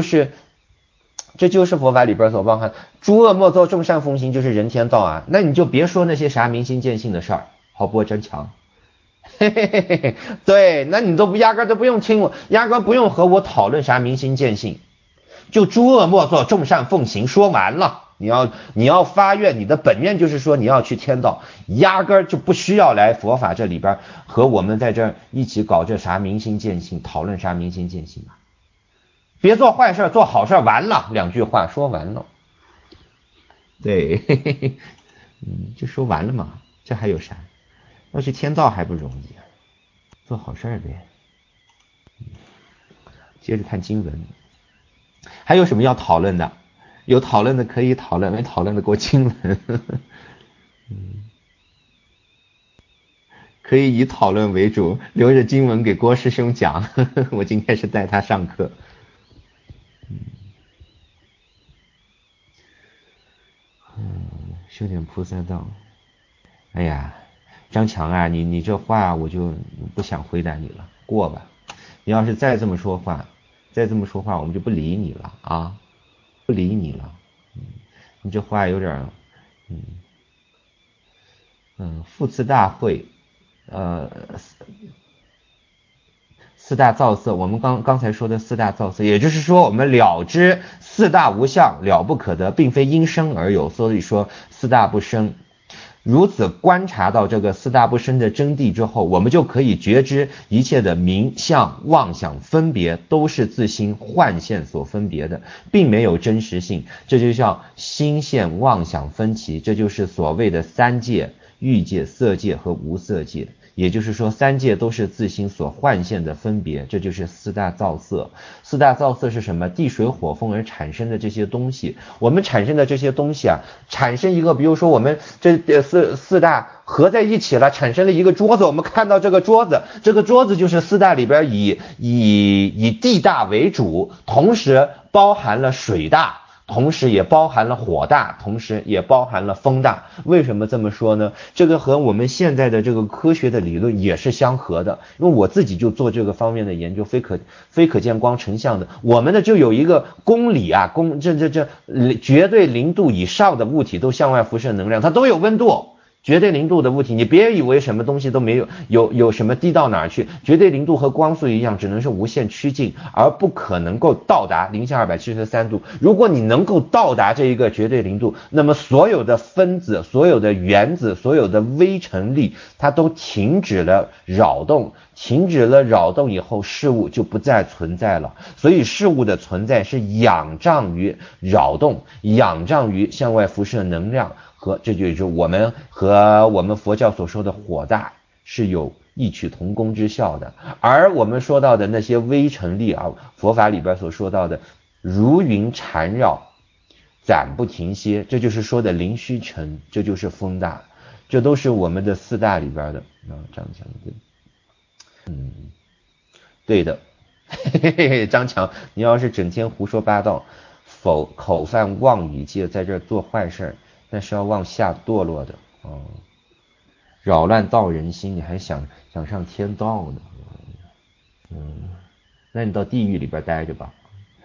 就是佛法里边所包含，诸恶莫作，众善奉行，就是人天道啊。那你就别说那些啥明心见性的事儿，好不真强。嘿嘿嘿嘿，对，那你压根都不用听我，压根不用和我讨论啥明心见性，就诸恶莫作，众善奉行，说完了。你要发愿，你的本愿就是说你要去天道，压根就不需要来佛法这里边和我们在这一起搞这啥明心见性，讨论啥明心见性啊。别做坏事，做好事，完了，2句话说完了。对，嘿嘿嘿，就说完了嘛，这还有啥？要去天道还不容易啊，做好事呗。接着看经文，还有什么要讨论的？有讨论的可以讨论，没讨论的给我经文。可以以讨论为主，留着经文给郭师兄讲。我今天是带他上课。修点菩萨道。哎呀，张强啊，你这话我就不想回答你了，过吧。你要是再这么说话，我们就不理你了啊，不理你了。你这话有点，复次大会，四大造色，我们刚才说的四大造色，也就是说我们了知四大无相，了不可得，并非因生而有，所以说四大不生。如此观察到这个四大不生的真谛之后，我们就可以觉知一切的名相妄想分别都是自心幻现所分别的，并没有真实性。这就叫心现妄想分歧，这就是所谓的三界：欲界、色界和无色界。也就是说三界都是自心所幻现的分别，这就是四大造色。四大造色是什么？地水火风而产生的这些东西，我们产生的这些东西啊，产生一个，比如说我们这四大合在一起了，产生了一个桌子，我们看到这个桌子，这个桌子就是四大里边以地大为主，同时包含了水大，同时也包含了火大，同时也包含了风大。为什么这么说呢？这个和我们现在的这个科学的理论也是相合的，因为我自己就做这个方面的研究，非可见光成像的。我们的就有一个公理啊，这绝对0度以上的物体都向外辐射能量，它都有温度。绝对0度的物体，你别以为什么东西都没有什么低到哪儿去，绝对0度和光速一样，只能是无限趋近，而不可能够到达0下273度。如果你能够到达这一个绝对0度，那么所有的分子、所有的原子、所有的微尘粒，它都停止了扰动。停止了扰动以后，事物就不再存在了。所以事物的存在是仰仗于扰动，仰仗于向外辐射能量这就是我们和我们佛教所说的火大是有异曲同工之效的。而我们说到的那些微尘力啊，佛法里边所说到的如云缠绕暂不停歇，这就是说的灵虚尘，这就是风大，这都是我们的四大里边的张强对的张强，你要是整天胡说八道，口犯妄语戒，在这儿做坏事，那是要往下堕落的扰乱道人心，你还想上天道呢？那你到地狱里边待着吧。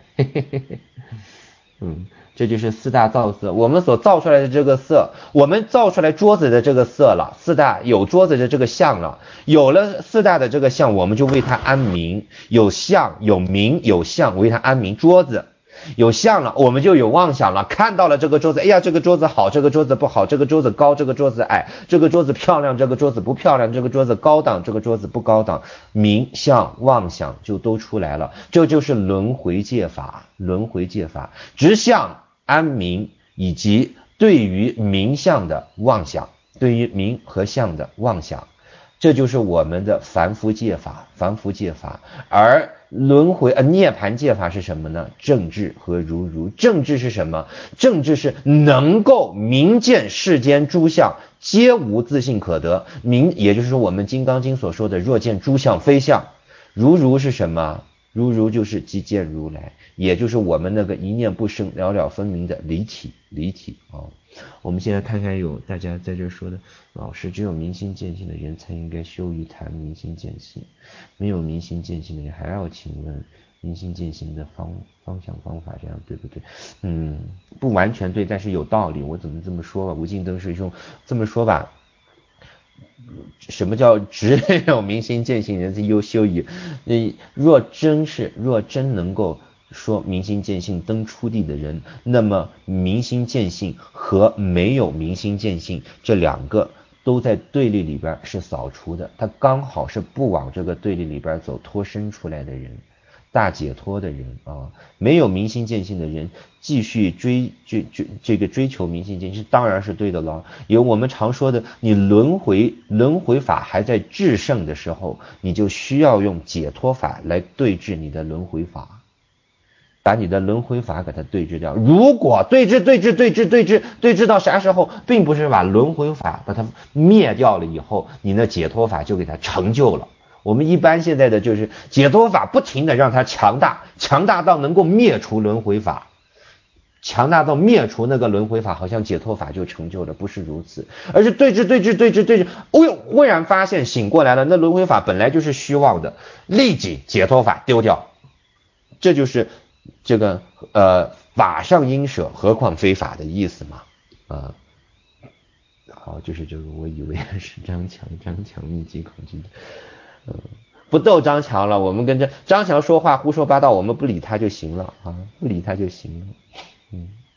这就是四大造色，我们所造出来的这个色，我们造出来桌子的这个色了，四大有桌子的这个相了，有了四大的这个相，我们就为它安名，有相有名有相，为它安名。桌子有相了，我们就有妄想了，看到了这个桌子，哎呀，这个桌子好，这个桌子不好，这个桌子高，这个桌子矮，这个桌子漂亮，这个桌子不漂亮，这个桌子高档，这个桌子不高档，名相妄想就都出来了。这就是轮回戒法，执相安名以及对于名相的妄想，对于名和相的妄想，这就是我们的凡夫戒法。而轮回涅槃戒法是什么呢？正智和如。正智是什么？正智是能够明见世间诸相皆无自性可得，也就是说我们金刚经所说的若见诸相非相。如是什么？如就是即见如来，也就是我们那个一念不生了了分明的离体我们现在看看有大家在这说的，老师只有明心见性的人才应该修于谈明心见性，没有明心见性的人还要请问明心见性的方向方法，这样对不对？不完全对，但是有道理。我怎么这么说吧，无尽灯师兄这么说吧，什么叫只有明心见性人才优修于？若真能够说明心见性登出地的人，那么明心见性和没有明心见性这两个都在对立里边是扫除的，他刚好是不往这个对立里边走，脱身出来的人，大解脱的人没有明心见性的人继续追求明心见性当然是对的了。有我们常说的，你轮回法还在制胜的时候，你就需要用解脱法来对治你的轮回法，把你的轮回法给它对治掉。如果对治到啥时候，并不是把轮回法把它灭掉了以后，你的解脱法就给它成就了。我们一般现在的就是解脱法不停的让它强大到能够灭除轮回法，强大到灭除那个轮回法，好像解脱法就成就了，不是如此，而是对治，忽然发现醒过来了，那轮回法本来就是虚妄的，立即解脱法丢掉。这就是这个法上应舍，何况非法的意思嘛。好，就是这个，我以为是张强密集恐惧不逗张强了，我们跟着张强说话胡说八道，我们不理他就行了不理他就行了。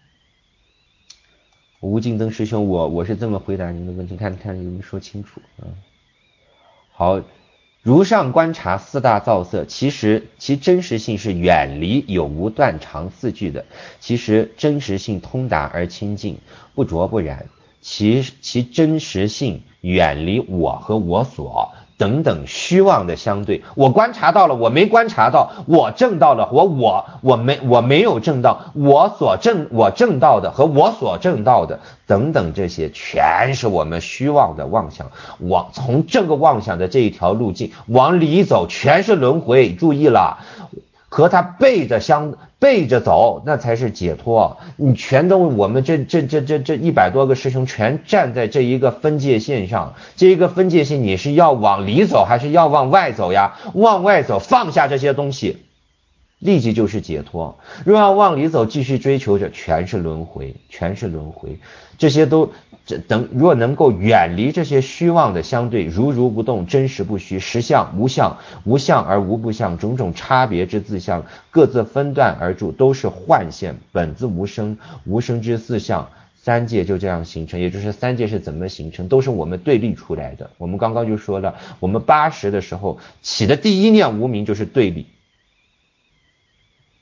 吴敬登师兄，我是这么回答您的问题，看有没有说清楚好，如上观察四大造色，其实其真实性是远离有无断常四句的，其实真实性通达而清净，不浊不染，其真实性远离我和我所等等虚妄的相对。我观察到了，我没观察到；我证到了，我没有证到；我证到的和我所证到的等等，这些全是我们虚妄的妄想。从这个妄想的这一条路径往里走，全是轮回。注意了，和他背着走，那才是解脱。你全都我们这100多个师兄全站在这一个分界线上，这一个分界线你是要往里走还是要往外走呀？往外走，放下这些东西，立即就是解脱。若要往里走，继续追求着，全是轮回。这些都若能够远离这些虚妄的相对，如不动，真实不虚，实相无相，无相而无不相，种种差别之自相，各自分段而住，都是幻现，本自无生，无生之四相。三界就这样形成，也就是三界是怎么形成，都是我们对立出来的。我们刚刚就说了，我们80的时候起的第一念无明就是对立。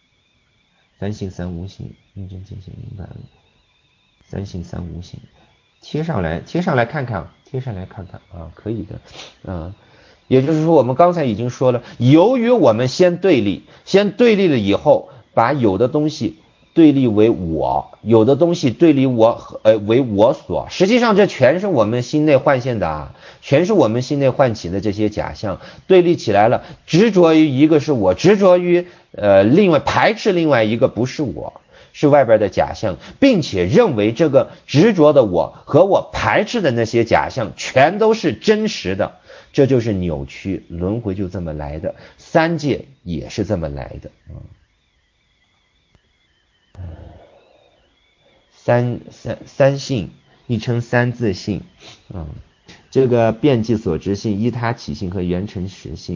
三性三无性，认真见性明白了。三性三无性， 贴上来看看啊，可以的，也就是说我们刚才已经说了，由于我们先对立了以后，把有的东西对立为我，有的东西对立为我所，实际上这全是我们心内幻现的啊，全是我们心内唤起的这些假象对立起来了，执着于一个是我，执着于另外排斥另外一个不是我，是外边的假象，并且认为这个执着的我和我排斥的那些假象全都是真实的，这就是扭曲，轮回就这么来的，三界也是这么来的。三性亦称三自性，这个遍计所知性、依他起性和缘成实性，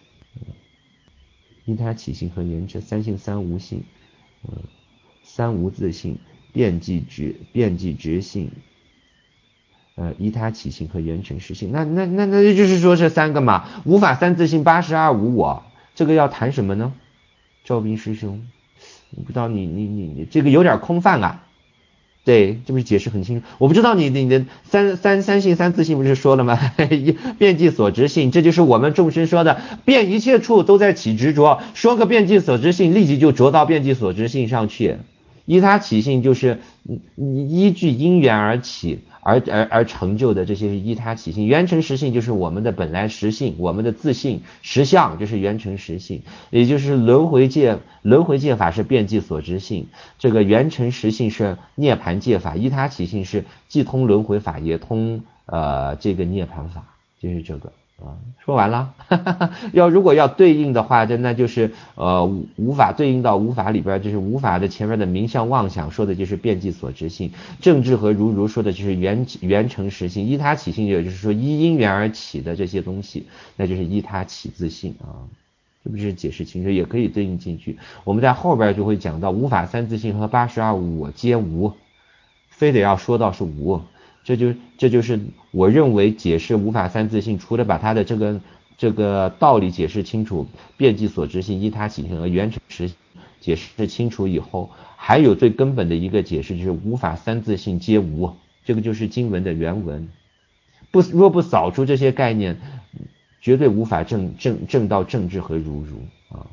依他起性和缘成三性三无性，三无自性、遍计执性，依他起性和缘成实性。那就是说这三个嘛，无法三自性82无我，这个要谈什么呢？赵斌师兄，我不知道你这个有点空泛啊。对，这不是解释很清楚。我不知道你的三性三自性不是说了吗？遍计所知性，这就是我们众生说的遍一切处都在起执着，说个遍计所知性，立即就着到遍计所知性上去。依他起性就是依据因缘而起而成就的，这些是依他起性。缘成实性就是我们的本来实性，我们的自性实相，就是缘成实性。也就是轮回界法是遍计所知性，这个缘成实性是涅槃界法，依他起性是既通轮回法也通这个涅槃法，就是这个。说完了如果要对应的话，那就是无法对应到无法里边，就是无法的前面的名相妄想说的就是遍计所知性，正智和如说的就是缘成实性，依他起性也就是说依因缘而起的这些东西，那就是依他起自性啊。是不是解释清楚？也可以对应进去。我们在后边就会讲到无法三自性和82无我皆无，非得要说到是无。这就是我认为解释无法三自性，除了把它的这个道理解释清楚，遍计所知性、依他起性和缘成实性解释清楚以后，还有最根本的一个解释就是无法三自性皆无，这个就是经文的原文。若不扫除这些概念，绝对无法证到正智和如啊。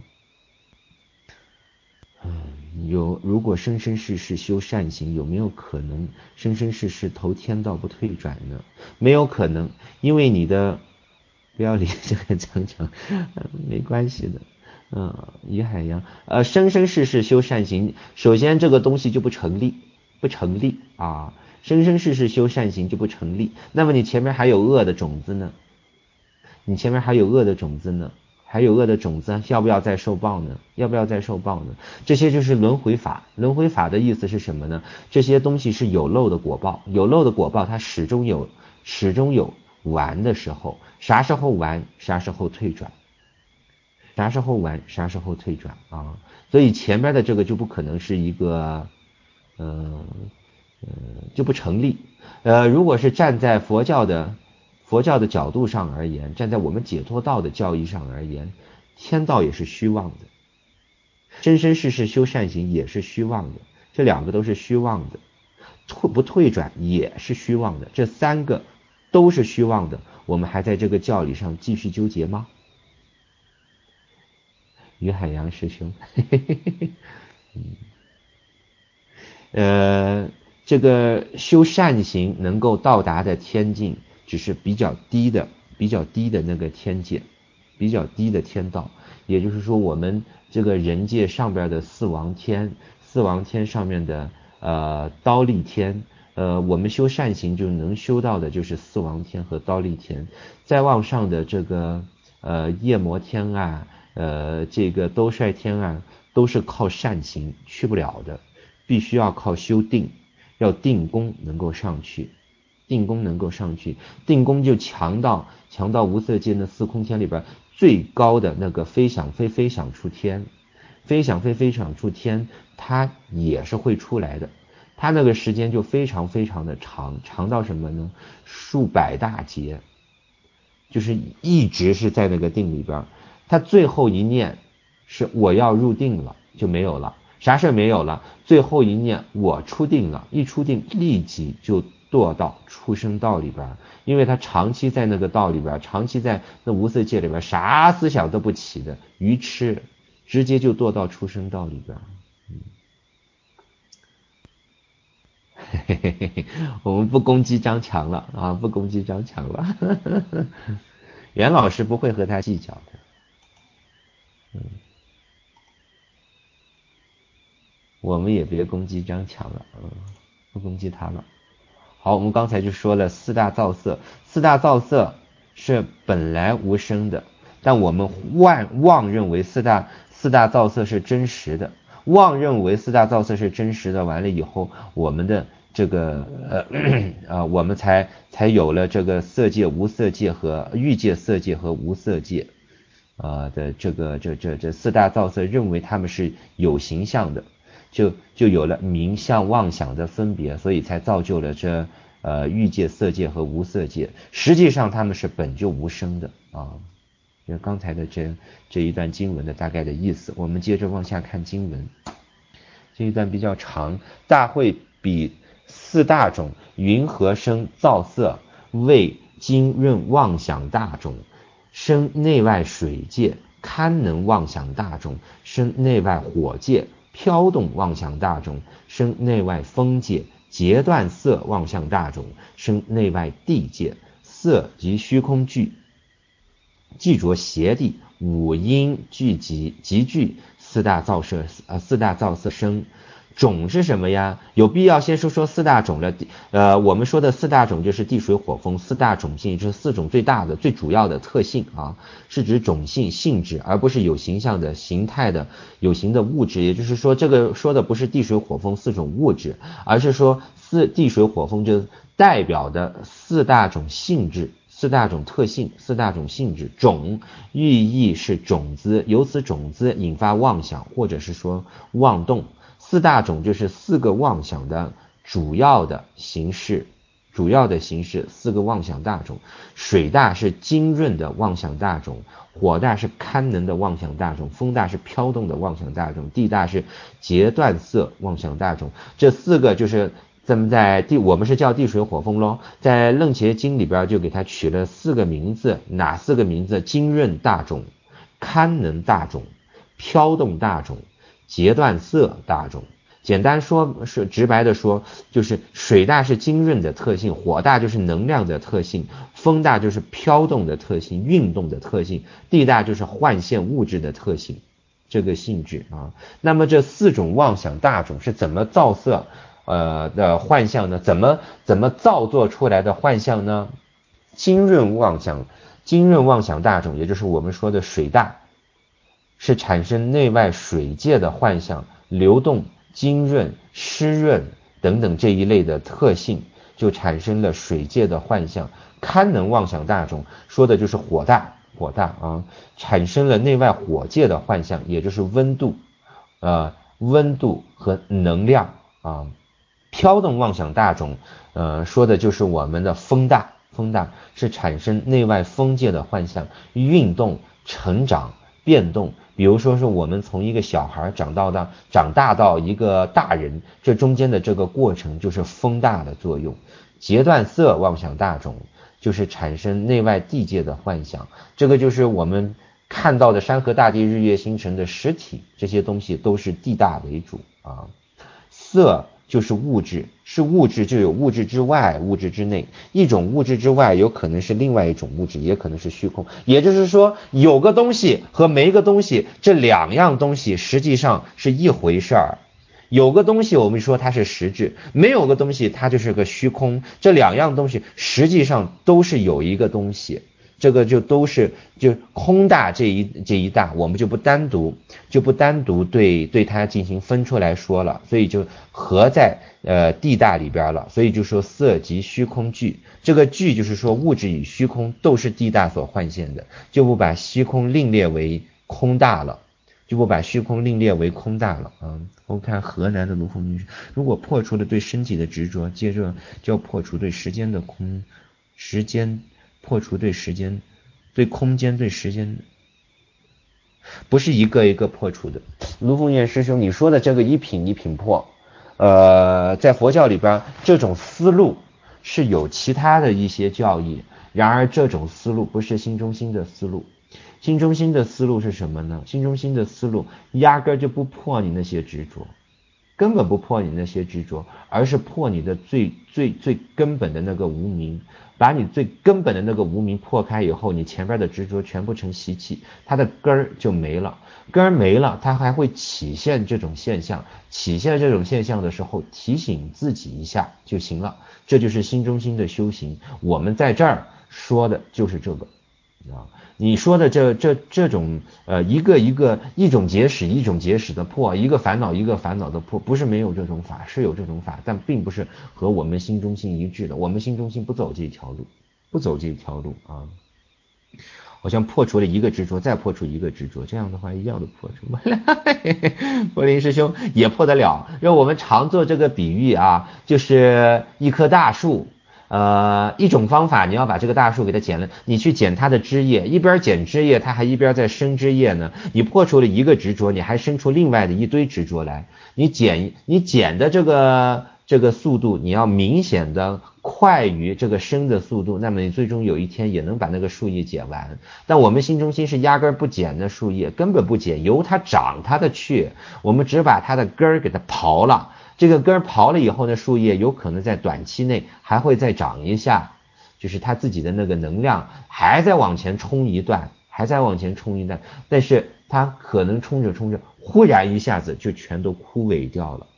如果生生世世修善行，有没有可能生生世世投天道不退转呢？没有可能，因为你的不要理这个讲没关系的。于海洋，生生世世修善行，首先这个东西就不成立啊，生生世世修善行就不成立。那么你前面还有恶的种子呢？还有恶的种子，要不要再受报呢？这些就是轮回法。轮回法的意思是什么呢？这些东西是有漏的果报，它始终有完的时候。啥时候完，啥时候退转啊。所以前边的这个就不可能是一个就不成立。如果是站在佛教的角度上而言，站在我们解脱道的教义上而言，天道也是虚妄的，生生世世修善行也是虚妄的，这两个都是虚妄的，不退转也是虚妄的，这三个都是虚妄的，我们还在这个教理上继续纠结吗？于海洋师兄这个修善行能够到达的天境只是比较低的那个天界，比较低的天道。也就是说我们这个人界上边的四王天上面的忉利天，我们修善行就能修到的就是四王天和忉利天。再往上的这个夜摩天啊，这个兜率天啊，都是靠善行去不了的，必须要靠修定，要定功能够上去，定功就强到无色界那四空天里边最高的那个飞翔出天，它也是会出来的，它那个时间就非常的长到什么呢？数百大劫，就是一直是在那个定里边，它最后一念是我要入定了，就没有了，啥事没有了，最后一念我出定了，一出定立即就堕到畜生道里边，因为他长期在那个道里边，长期在那无色界里边，啥思想都不起的愚痴，直接就堕到畜生道里边。我们不攻击张强了啊，不攻击张强了。袁老师不会和他计较的。我们也别攻击张强了，不攻击他了。好，我们刚才就说了四大造色，四大造色是本来无生的，但我们妄认为四大造色是真实的，妄认为四大造色是真实的，完了以后，我们的这个我们才有了这个色界、无色界和欲界、色界和无色界的这四大造色，认为他们是有形象的。就有了名相妄想的分别，所以才造就了这欲界、色界和无色界。实际上他们是本就无生的啊。就刚才的这一段经文的大概的意思，我们接着往下看经文。这一段比较长，大会比四大种云何生造色，为经润妄想大种，生内外水界，堪能妄想大种，生内外火界，飘动妄想大种，生内外风界，截断色妄想大种，生内外地界，色即虚空聚，聚着邪地，五阴聚集集聚，四大造色生。种是什么呀？有必要先说四大种了。我们说的四大种就是地水火风四大种性，这四种最大的最主要的特性啊，是指种性性质，而不是有形象的形态的有形的物质。也就是说，这个说的不是地水火风四种物质，而是说地水火风就代表的四大种性质、四大种特性、四大种性质。种寓意是种子，由此种子引发妄想，或者是说妄动。四大种就是四个妄想的主要的形式，四个妄想大种。水大是精润的妄想大种，火大是堪能的妄想大种，风大是飘动的妄想大种，地大是截断色妄想大种。这四个就是咱们我们是叫地水火风咯，在楞伽经里边就给它取了四个名字。哪四个名字？精润大种，堪能大种，飘动大种，截断色大种。简单说，是直白的说，就是水大是精润的特性，火大就是能量的特性，风大就是飘动的特性、运动的特性，地大就是幻现物质的特性，这个性质啊。那么这四种妄想大种是怎么造色的幻象呢？怎么造作出来的幻象呢？精润妄想大种，也就是我们说的水大，是产生内外水界的幻象，流动、精润、湿润等等这一类的特性，就产生了水界的幻象。堪能妄想大种说的就是火大啊，产生了内外火界的幻象，也就是温度和能量啊。飘动妄想大种说的就是我们的风大是产生内外风界的幻象，运动、成长、变动。比如说是我们从一个小孩长大到一个大人，这中间的这个过程就是风大的作用。截断色妄想大种就是产生内外地界的幻想，这个就是我们看到的山河大地、日月星辰的实体，这些东西都是地大为主啊。色就是物质，是物质就有物质之外、物质之内，一种物质之外有可能是另外一种物质，也可能是虚空。也就是说，有个东西和没个东西，这两样东西实际上是一回事儿。有个东西我们说它是实质，没有个东西它就是个虚空，这两样东西实际上都是有一个东西，这个就空大这一大，我们就不单独对它进行分出来说了，所以就合在地大里边了。所以就说色即虚空聚，这个聚就是说物质与虚空都是地大所幻现的，就不把虚空另列为空大了。我们看河南的卢凤女士，如果破除了对身体的执着，接着就要破除对时间的破除对时间、对空间、对时间，不是一个一个破除的。卢凤燕师兄，你说的这个一品一品破，在佛教里边这种思路是有其他的一些教义，然而这种思路不是心中心的思路。心中心的思路是什么呢？心中心的思路压根就不破你那些执着，根本不破你那些执着，而是破你的最根本的那个无明。把你最根本的那个无明破开以后，你前边的执着全部成习气，它的根儿就没了。根儿没了，它还会起现这种现象，起现这种现象的时候，提醒自己一下就行了。这就是心中心的修行。我们在这儿说的就是这个啊。你说的这种一种结使一种结使的破，一个烦恼一个烦恼的破，不是没有这种法，是有这种法，但并不是和我们心中心一致的。我们心中心不走这条路，不走这条路啊。好像破除了一个执着，再破除一个执着，这样的话一样的破除不了。柏林师兄也破得了。让我们常做这个比喻啊，就是一棵大树。一种方法，你要把这个大树给它剪了，你去剪它的枝叶，一边剪枝叶，它还一边在生枝叶呢。你破除了一个执着，你还生出另外的一堆执着来。你剪的这个速度，你要明显的快于这个生的速度，那么你最终有一天也能把那个树叶剪完。但我们心中心是压根不剪的树叶，根本不剪，由它长它的去，我们只把它的根儿给它刨了。这个根刨了以后呢，树叶有可能在短期内还会再长一下，就是它自己的那个能量还在往前冲一段，但是它可能冲着冲着，忽然一下子就全都枯萎掉了，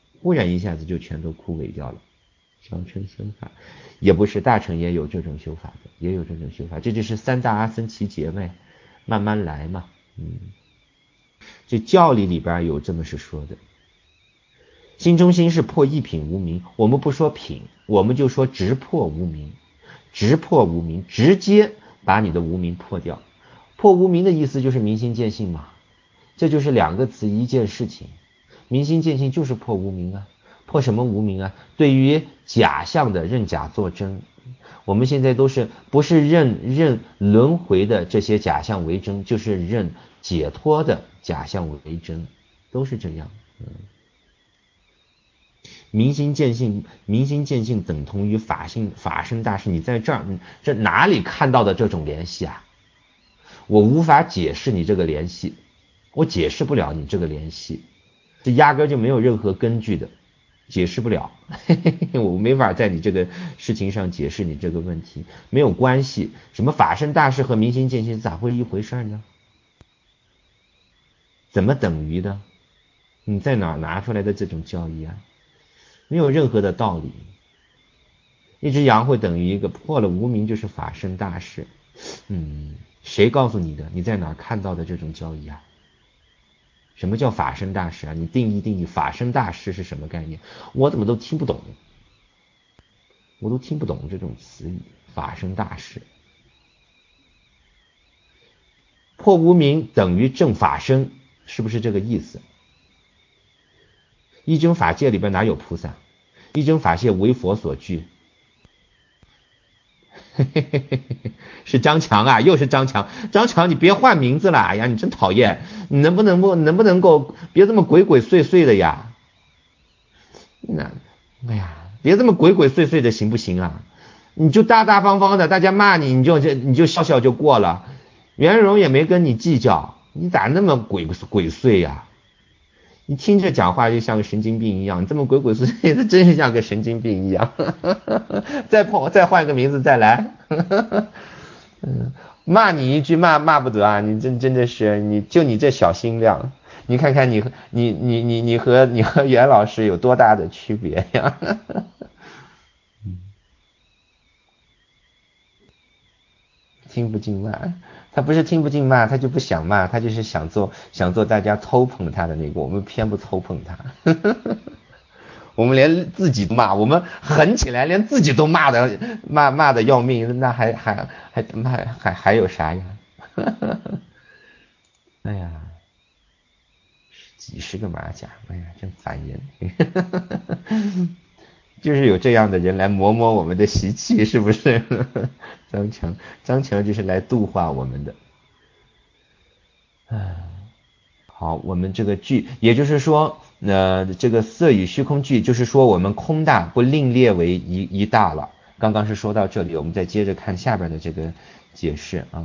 小乘修法也不是，大乘也有这种修法的，这就是三大阿僧祇劫呗，慢慢来嘛。这教理里边有这么是说的。心中心是破一品无明，我们不说品，我们就说直破无明，直接把你的无明破掉。破无明的意思就是明心见性嘛，这就是两个词一件事情。明心见性就是破无明啊，破什么无明啊？对于假象的认假作真，我们现在不是认轮回的这些假象为真，就是认解脱的假象为真，都是这样。明心见性等同于法身大士。你在这儿，这哪里看到的这种联系啊？我无法解释你这个联系，我解释不了你这个联系，这压根就没有任何根据的，解释不了。我没法在你这个事情上解释你这个问题，没有关系。什么法身大士和明心见性咋会一回事呢？怎么等于的？你在哪拿出来的这种教义啊？没有任何的道理。一只羊会等于一个破了无明就是法身大士。谁告诉你的？你在哪看到的这种教义啊？什么叫法身大士啊？你定义法身大士是什么概念？我怎么都听不懂，这种词语。法身大士，破无明等于正法身，是不是这个意思？一真法界里边哪有菩萨？一真法界为佛所具。是张强啊，又是张强，你别换名字了，哎呀，你真讨厌，你能不能够别这么鬼鬼祟祟的呀？别这么鬼鬼祟祟的行不行啊？你就大大方方的，大家骂你，你就笑笑就过了。袁荣也没跟你计较，你咋那么鬼祟呀？你听着讲话就像个神经病一样，你这么鬼鬼祟祟的，真是像个神经病一样。再换个名字再来。骂你一句骂不得啊！你真的是你这小心量，你看看你和袁老师有多大的区别呀？听不进骂，他不是听不进骂，他就不想骂，他就是想做大家抽捧他的那个，我们偏不抽捧他。我们连自己都骂，我们狠起来连自己都骂的要命，那还有啥呀？哎呀，几十个马甲，哎呀，真烦人。就是有这样的人来磨我们的习气，是不是？张强就是来度化我们的。好，我们这个句，也就是说，这个色与虚空句，就是说我们空大不另列为一大了， 刚刚是说到这里，我们再接着看下边的这个解释啊。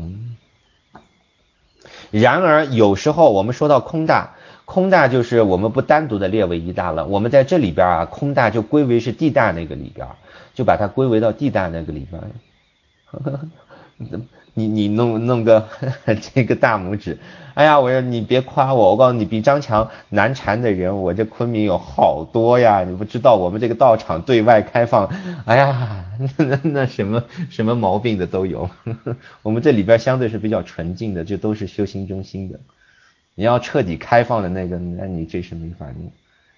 然而有时候我们说到空大，空大就是我们不单独的列为一大了，我们在这里边啊，空大就归为是地大那个里边，就把它归为到地大那个里边。你弄个这个大拇指，哎呀，我说你别夸我，我告诉你，比张强难缠的人，我这昆明有好多呀，你不知道我们这个道场对外开放，哎呀，那什么毛病的都有，我们这里边相对是比较纯净的，这都是修行中心的，你要彻底开放的那个，那你这是没法弄。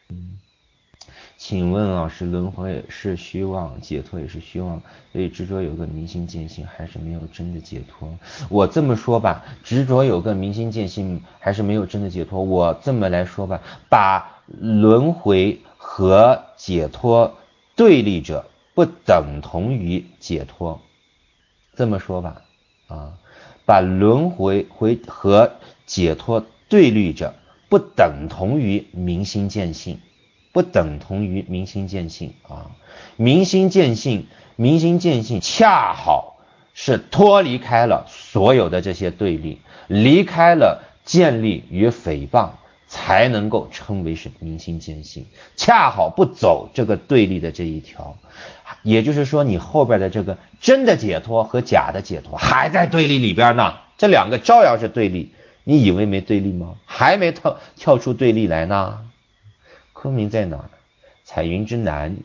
请问老师，轮回是虚妄，解脱也是虚妄，所以执着有个明心见性，还是没有真的解脱。我这么说吧，执着有个明心见性，还是没有真的解脱。我这么来说吧，把轮回和解脱对立着，不等同于解脱。这么说吧，把轮回和解脱对立着，不等同于明心见性。不等同于明心见性啊！明心见性恰好是脱离开了所有的这些对立，离开了建立与诽谤，才能够称为是明心见性。恰好不走这个对立的这一条，也就是说，你后边的这个真的解脱和假的解脱还在对立里边呢，这两个照样是对立。你以为没对立吗？还没跳出对立来呢。昆明在哪儿？彩云之南，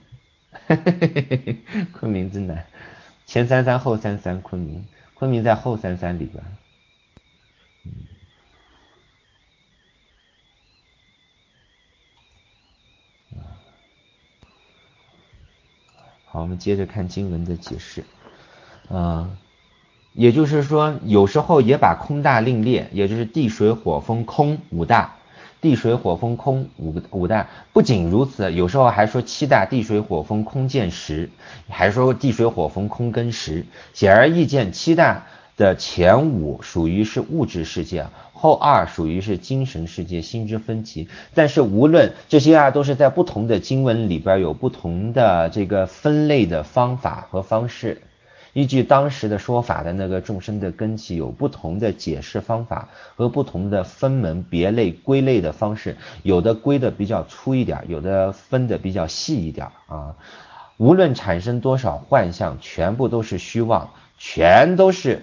昆明之南，前33后33，昆明在后33里边。好，我们接着看经文的解释。也就是说，有时候也把空大另列，也就是地水火风空五大。地水火风空五大，不仅如此，有时候还说七大地水火风空见识，还说地水火风空跟识。显而易见，七大的前五属于是物质世界，后二属于是精神世界，心之分歧。但是无论这些都是在不同的经文里边有不同的这个分类的方法和方式。依据当时的说法的那个众生的根器，有不同的解释方法和不同的分门别类归类的方式，有的归的比较粗一点，有的分的比较细一点啊。无论产生多少幻象，全部都是虚妄，全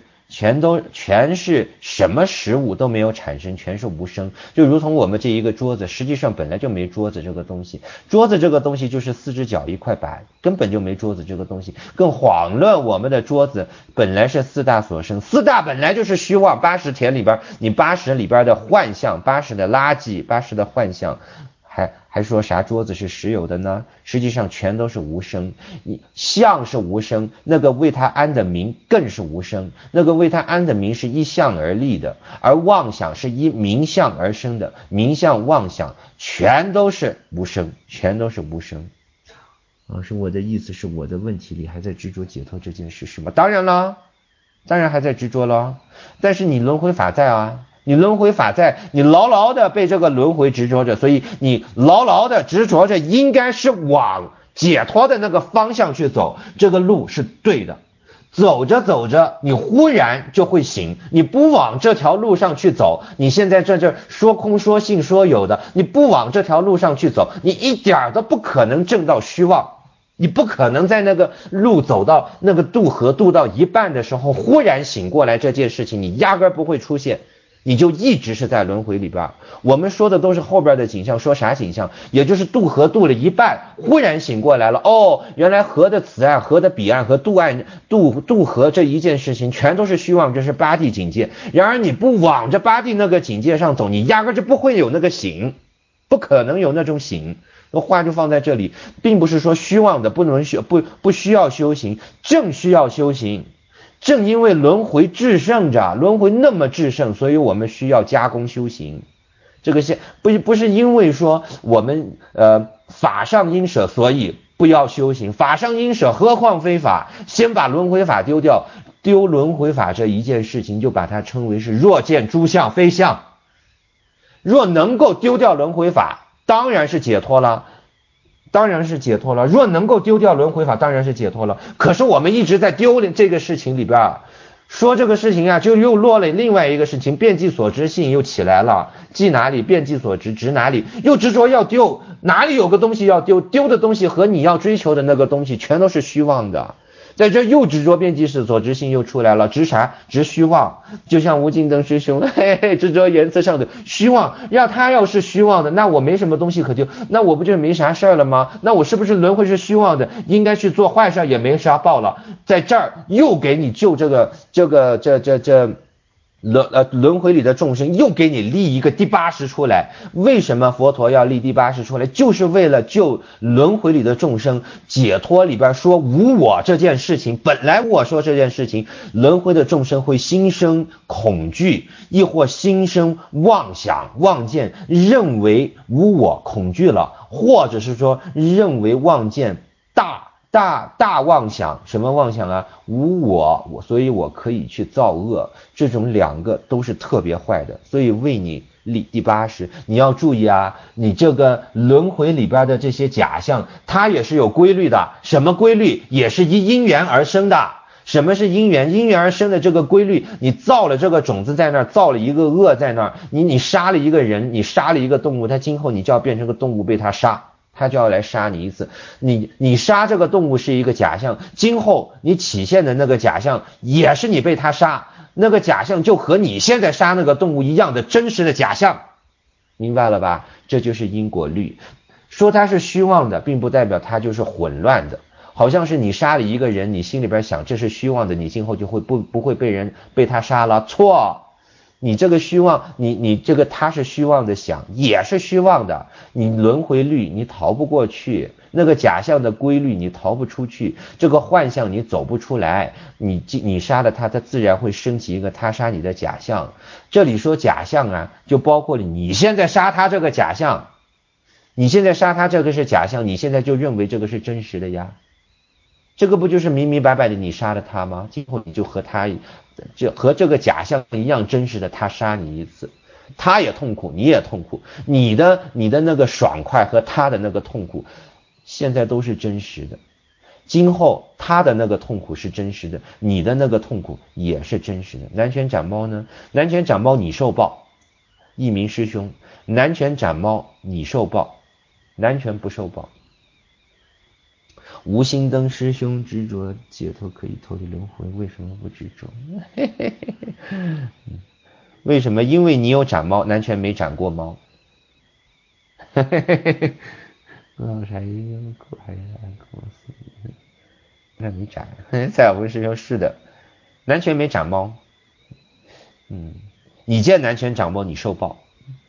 是什么实物都没有产生，全是无声。就如同我们这一个桌子，实际上本来就没桌子这个东西，桌子这个东西就是4只脚一块板，根本就没桌子这个东西。更遑论我们的桌子本来是4大所生，4大本来就是虚妄，80田里边你80里边的幻象，80的垃圾，80的幻象，还说啥桌子是实有的呢？实际上全都是无声。相是无声，那个为他安的名更是无声，那个为他安的名是依相而立的，而妄想是依名相而生的，名相妄想全都是无声，全都是无声。是我的意思是我的问题里还在执着解脱这件事是吗？当然了，当然还在执着了，但是你轮回法在啊。你轮回法在，你牢牢的被这个轮回执着着，所以你牢牢的执着着应该是往解脱的那个方向去走，这个路是对的。走着走着你忽然就会醒，你不往这条路上去走，你现在这说空说性说有的，你不往这条路上去走，你一点都不可能证到虚妄，你不可能在那个路走到那个渡河渡到一半的时候忽然醒过来，这件事情你压根不会出现，你就一直是在轮回里边。我们说的都是后边的景象，说啥景象？也就是渡河渡了一半，忽然醒过来了，原来河的此岸河的彼岸和渡河这一件事情全都是虚妄，这是八地境界。然而你不往这八地那个境界上走，你压根就不会有那个醒，不可能有那种醒。话就放在这里，并不是说虚妄的不需要修行，正需要修行。正因为轮回制胜着，轮回那么制胜，所以我们需要加工修行。这个不是因为说我们法上应舍，所以不要修行。法上应舍，何况非法？先把轮回法丢掉，丢轮回法这一件事情，就把它称为是若见诸相非相。若能够丢掉轮回法，当然是解脱了。 当然是解脱了。若能够丢掉轮回法，当然是解脱了。可是我们一直在丢这个事情里边，说这个事情啊，就又落了另外一个事情，遍计所执性又起来了。计哪里，遍计所执，执哪里，又执着要丢，哪里有个东西要丢，丢的东西和你要追求的那个东西全都是虚妄的。在这又执着遍计所执性又出来了，执啥？执虚妄。就像吴金灯师兄，执着颜色上的虚妄，他要是虚妄的，那我没什么东西可丢，那我不就没啥事儿了吗？那我是不是轮回是虚妄的，应该去做坏事也没啥报了？在这儿又给你救轮回里的众生，又给你立一个第八识出来。为什么佛陀要立第八识出来？就是为了救轮回里的众生。解脱里边说无我这件事情，本来我说这件事情，轮回的众生会心生恐惧，亦或心生妄想妄见，认为无我恐惧了，或者是说认为妄见大妄想。什么妄想啊？无我，所以我可以去造恶。这种两个都是特别坏的，所以为你立第八识。你要注意啊，你这个轮回里边的这些假象，它也是有规律的。什么规律？也是因缘而生的。什么是因缘？因缘而生的这个规律，你造了这个种子在那儿，造了一个恶在那儿，你杀了一个人，你杀了一个动物，它今后你就要变成个动物被它杀，他就要来杀你一次。你杀这个动物是一个假象，今后你起现的那个假象也是你被他杀，那个假象就和你现在杀那个动物一样的真实的假象，明白了吧？这就是因果律。说它是虚妄的，并不代表它就是混乱的。好像是你杀了一个人，你心里边想这是虚妄的，你今后就会不会被他杀了。错，你这个虚妄，你这个他是虚妄的想，也是虚妄的。你轮回律你逃不过去，那个假象的规律你逃不出去，这个幻象你走不出来。你杀了他，他自然会升起一个他杀你的假象。这里说假象啊，就包括你现在杀他这个假象，你现在杀他这个是假象，你现在就认为这个是真实的呀。这个不就是明明白白的你杀了他吗？今后你就和这个假象一样真实的，他杀你一次，他也痛苦，你也痛苦，你的那个爽快和他的那个痛苦现在都是真实的。今后他的那个痛苦是真实的，你的那个痛苦也是真实的。南拳斩猫呢？南拳斩猫你受报，一名师兄，南拳斩猫你受报，南拳不受报。无心灯师兄执着解脱可以脱离轮回，为什么不执着？为什么？因为你有斩猫，南拳没斩过猫。那没斩。蔡小文师兄是的，南拳没斩猫。你见南拳斩猫，你受报。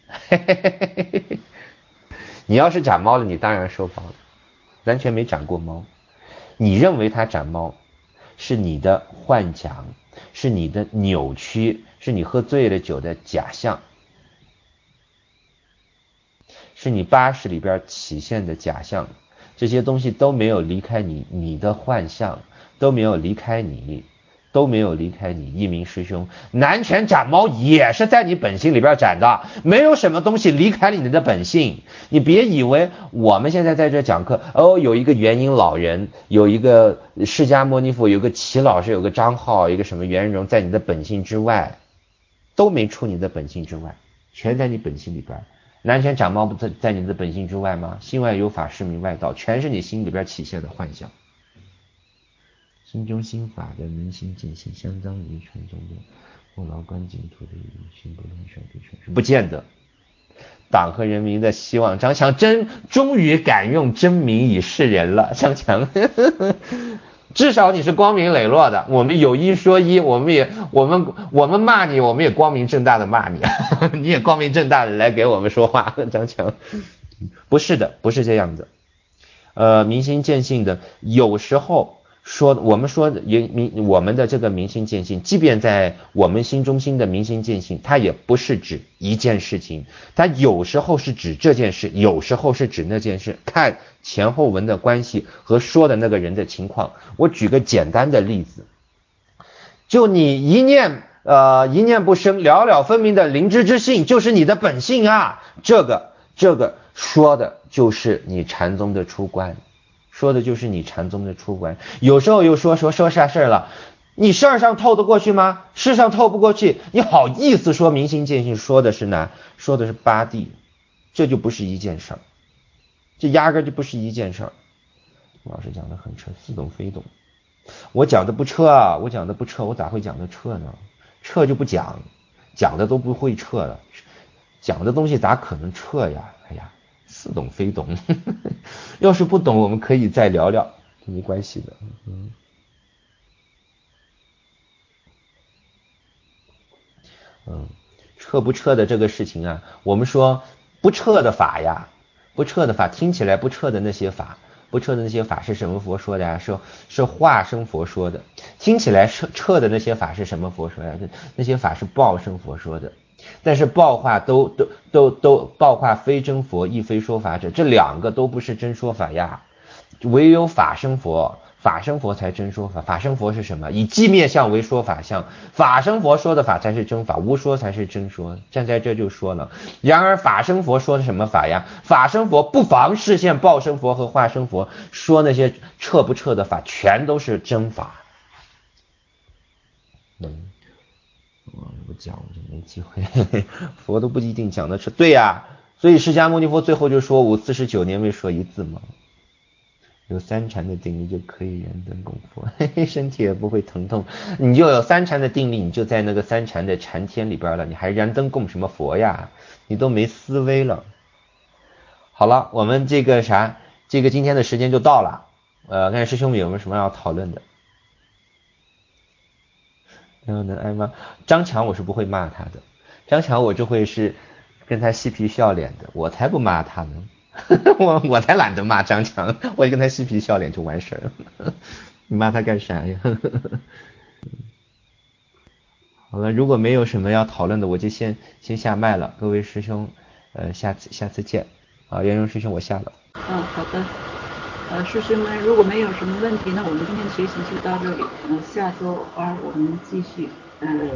你要是斩猫了，你当然受报了。南拳没斩过猫，你认为他斩猫，是你的幻想，是你的扭曲，是你喝醉了酒的假象，是你八识里边起现的假象。这些东西都没有离开你的幻象，都没有离开你，一名师兄，南拳斩猫也是在你本性里边斩的，没有什么东西离开了你的本性。你别以为我们现在在这讲课，有一个元婴老人，有一个释迦牟尼佛，有个齐老师，有个张浩，一个什么袁仁荣，在你的本性之外，都没出你的本性之外，全在你本性里边。南拳斩猫不在你的本性之外吗？心外有法，是名外道，全是你心里边起现的幻想。心中心法的明心见性，相当于传宗的不劳观净土的心不乱闪对传是不见得。党和人民的希望，张强终于敢用真名以示人了。张强至少你是光明磊落的，我们有一说一，我们骂你，我们也光明正大的骂你，你也光明正大的来给我们说话。张强不是的，不是这样的。明心见性的，有时候我们说我们的这个明心见性，即便在我们心中心的明心见性，它也不是指一件事情，它有时候是指这件事，有时候是指那件事，看前后文的关系和说的那个人的情况。我举个简单的例子，就你一念不生，了了分明的灵知之性，就是你的本性啊。这个说的就是你禅宗的出关，说的就是你禅宗的出关。有时候又说啥事儿了，你事儿上透得过去吗？事上透不过去，你好意思说明心见性？说的是哪？说的是八地，这就不是一件事儿，这压根就不是一件事儿。老师讲的很彻，似懂非懂。我讲的不彻啊，我讲的不彻，我咋会讲的彻呢？彻就不讲，讲的都不会彻了，讲的东西咋可能彻呀？哎呀，似懂非懂。要是不懂，我们可以再聊聊，没关系的。彻不彻的这个事情啊，我们说不彻的法呀，不彻的法听起来不彻的那些法。不彻的那些法是什么佛说的呀？是化生佛说的。听起来彻的那些法是什么佛说呀？那些法是报生佛说的。但是报化都报化非真佛亦非说法者，这两个都不是真说法呀。唯有法生佛，法生佛才真说法。法生佛是什么？以寂灭相为说法相，法生佛说的法才是真法，无说才是真说。站在这就说了。然而法生佛说的什么法呀？法生佛不妨视线报生佛和化生佛说那些彻不彻的法，全都是真法。我讲我就没机会，佛都不一定讲的彻。对呀，所以释迦牟尼佛最后就说：“我49年未说一字嘛。”有三禅的定力就可以燃灯供佛，身体也不会疼痛。你就有三禅的定力，你就在那个三禅的禅天里边了，你还燃灯供什么佛呀？你都没思维了。好了，我们这个今天的时间就到了。看师兄们有没有什么要讨论的？能挨骂？张强我是不会骂他的，张强我就会是跟他嬉皮笑脸的，我才不骂他呢。我才懒得骂张强，我就跟他嬉皮笑脸就完事儿了。你骂他干啥呀？好了，如果没有什么要讨论的，我就先下麦了。各位师兄，下次见。啊，袁荣师兄我下了。 好的。师兄们，如果没有什么问题，那我们今天的学习就到这里。下周二我们继续。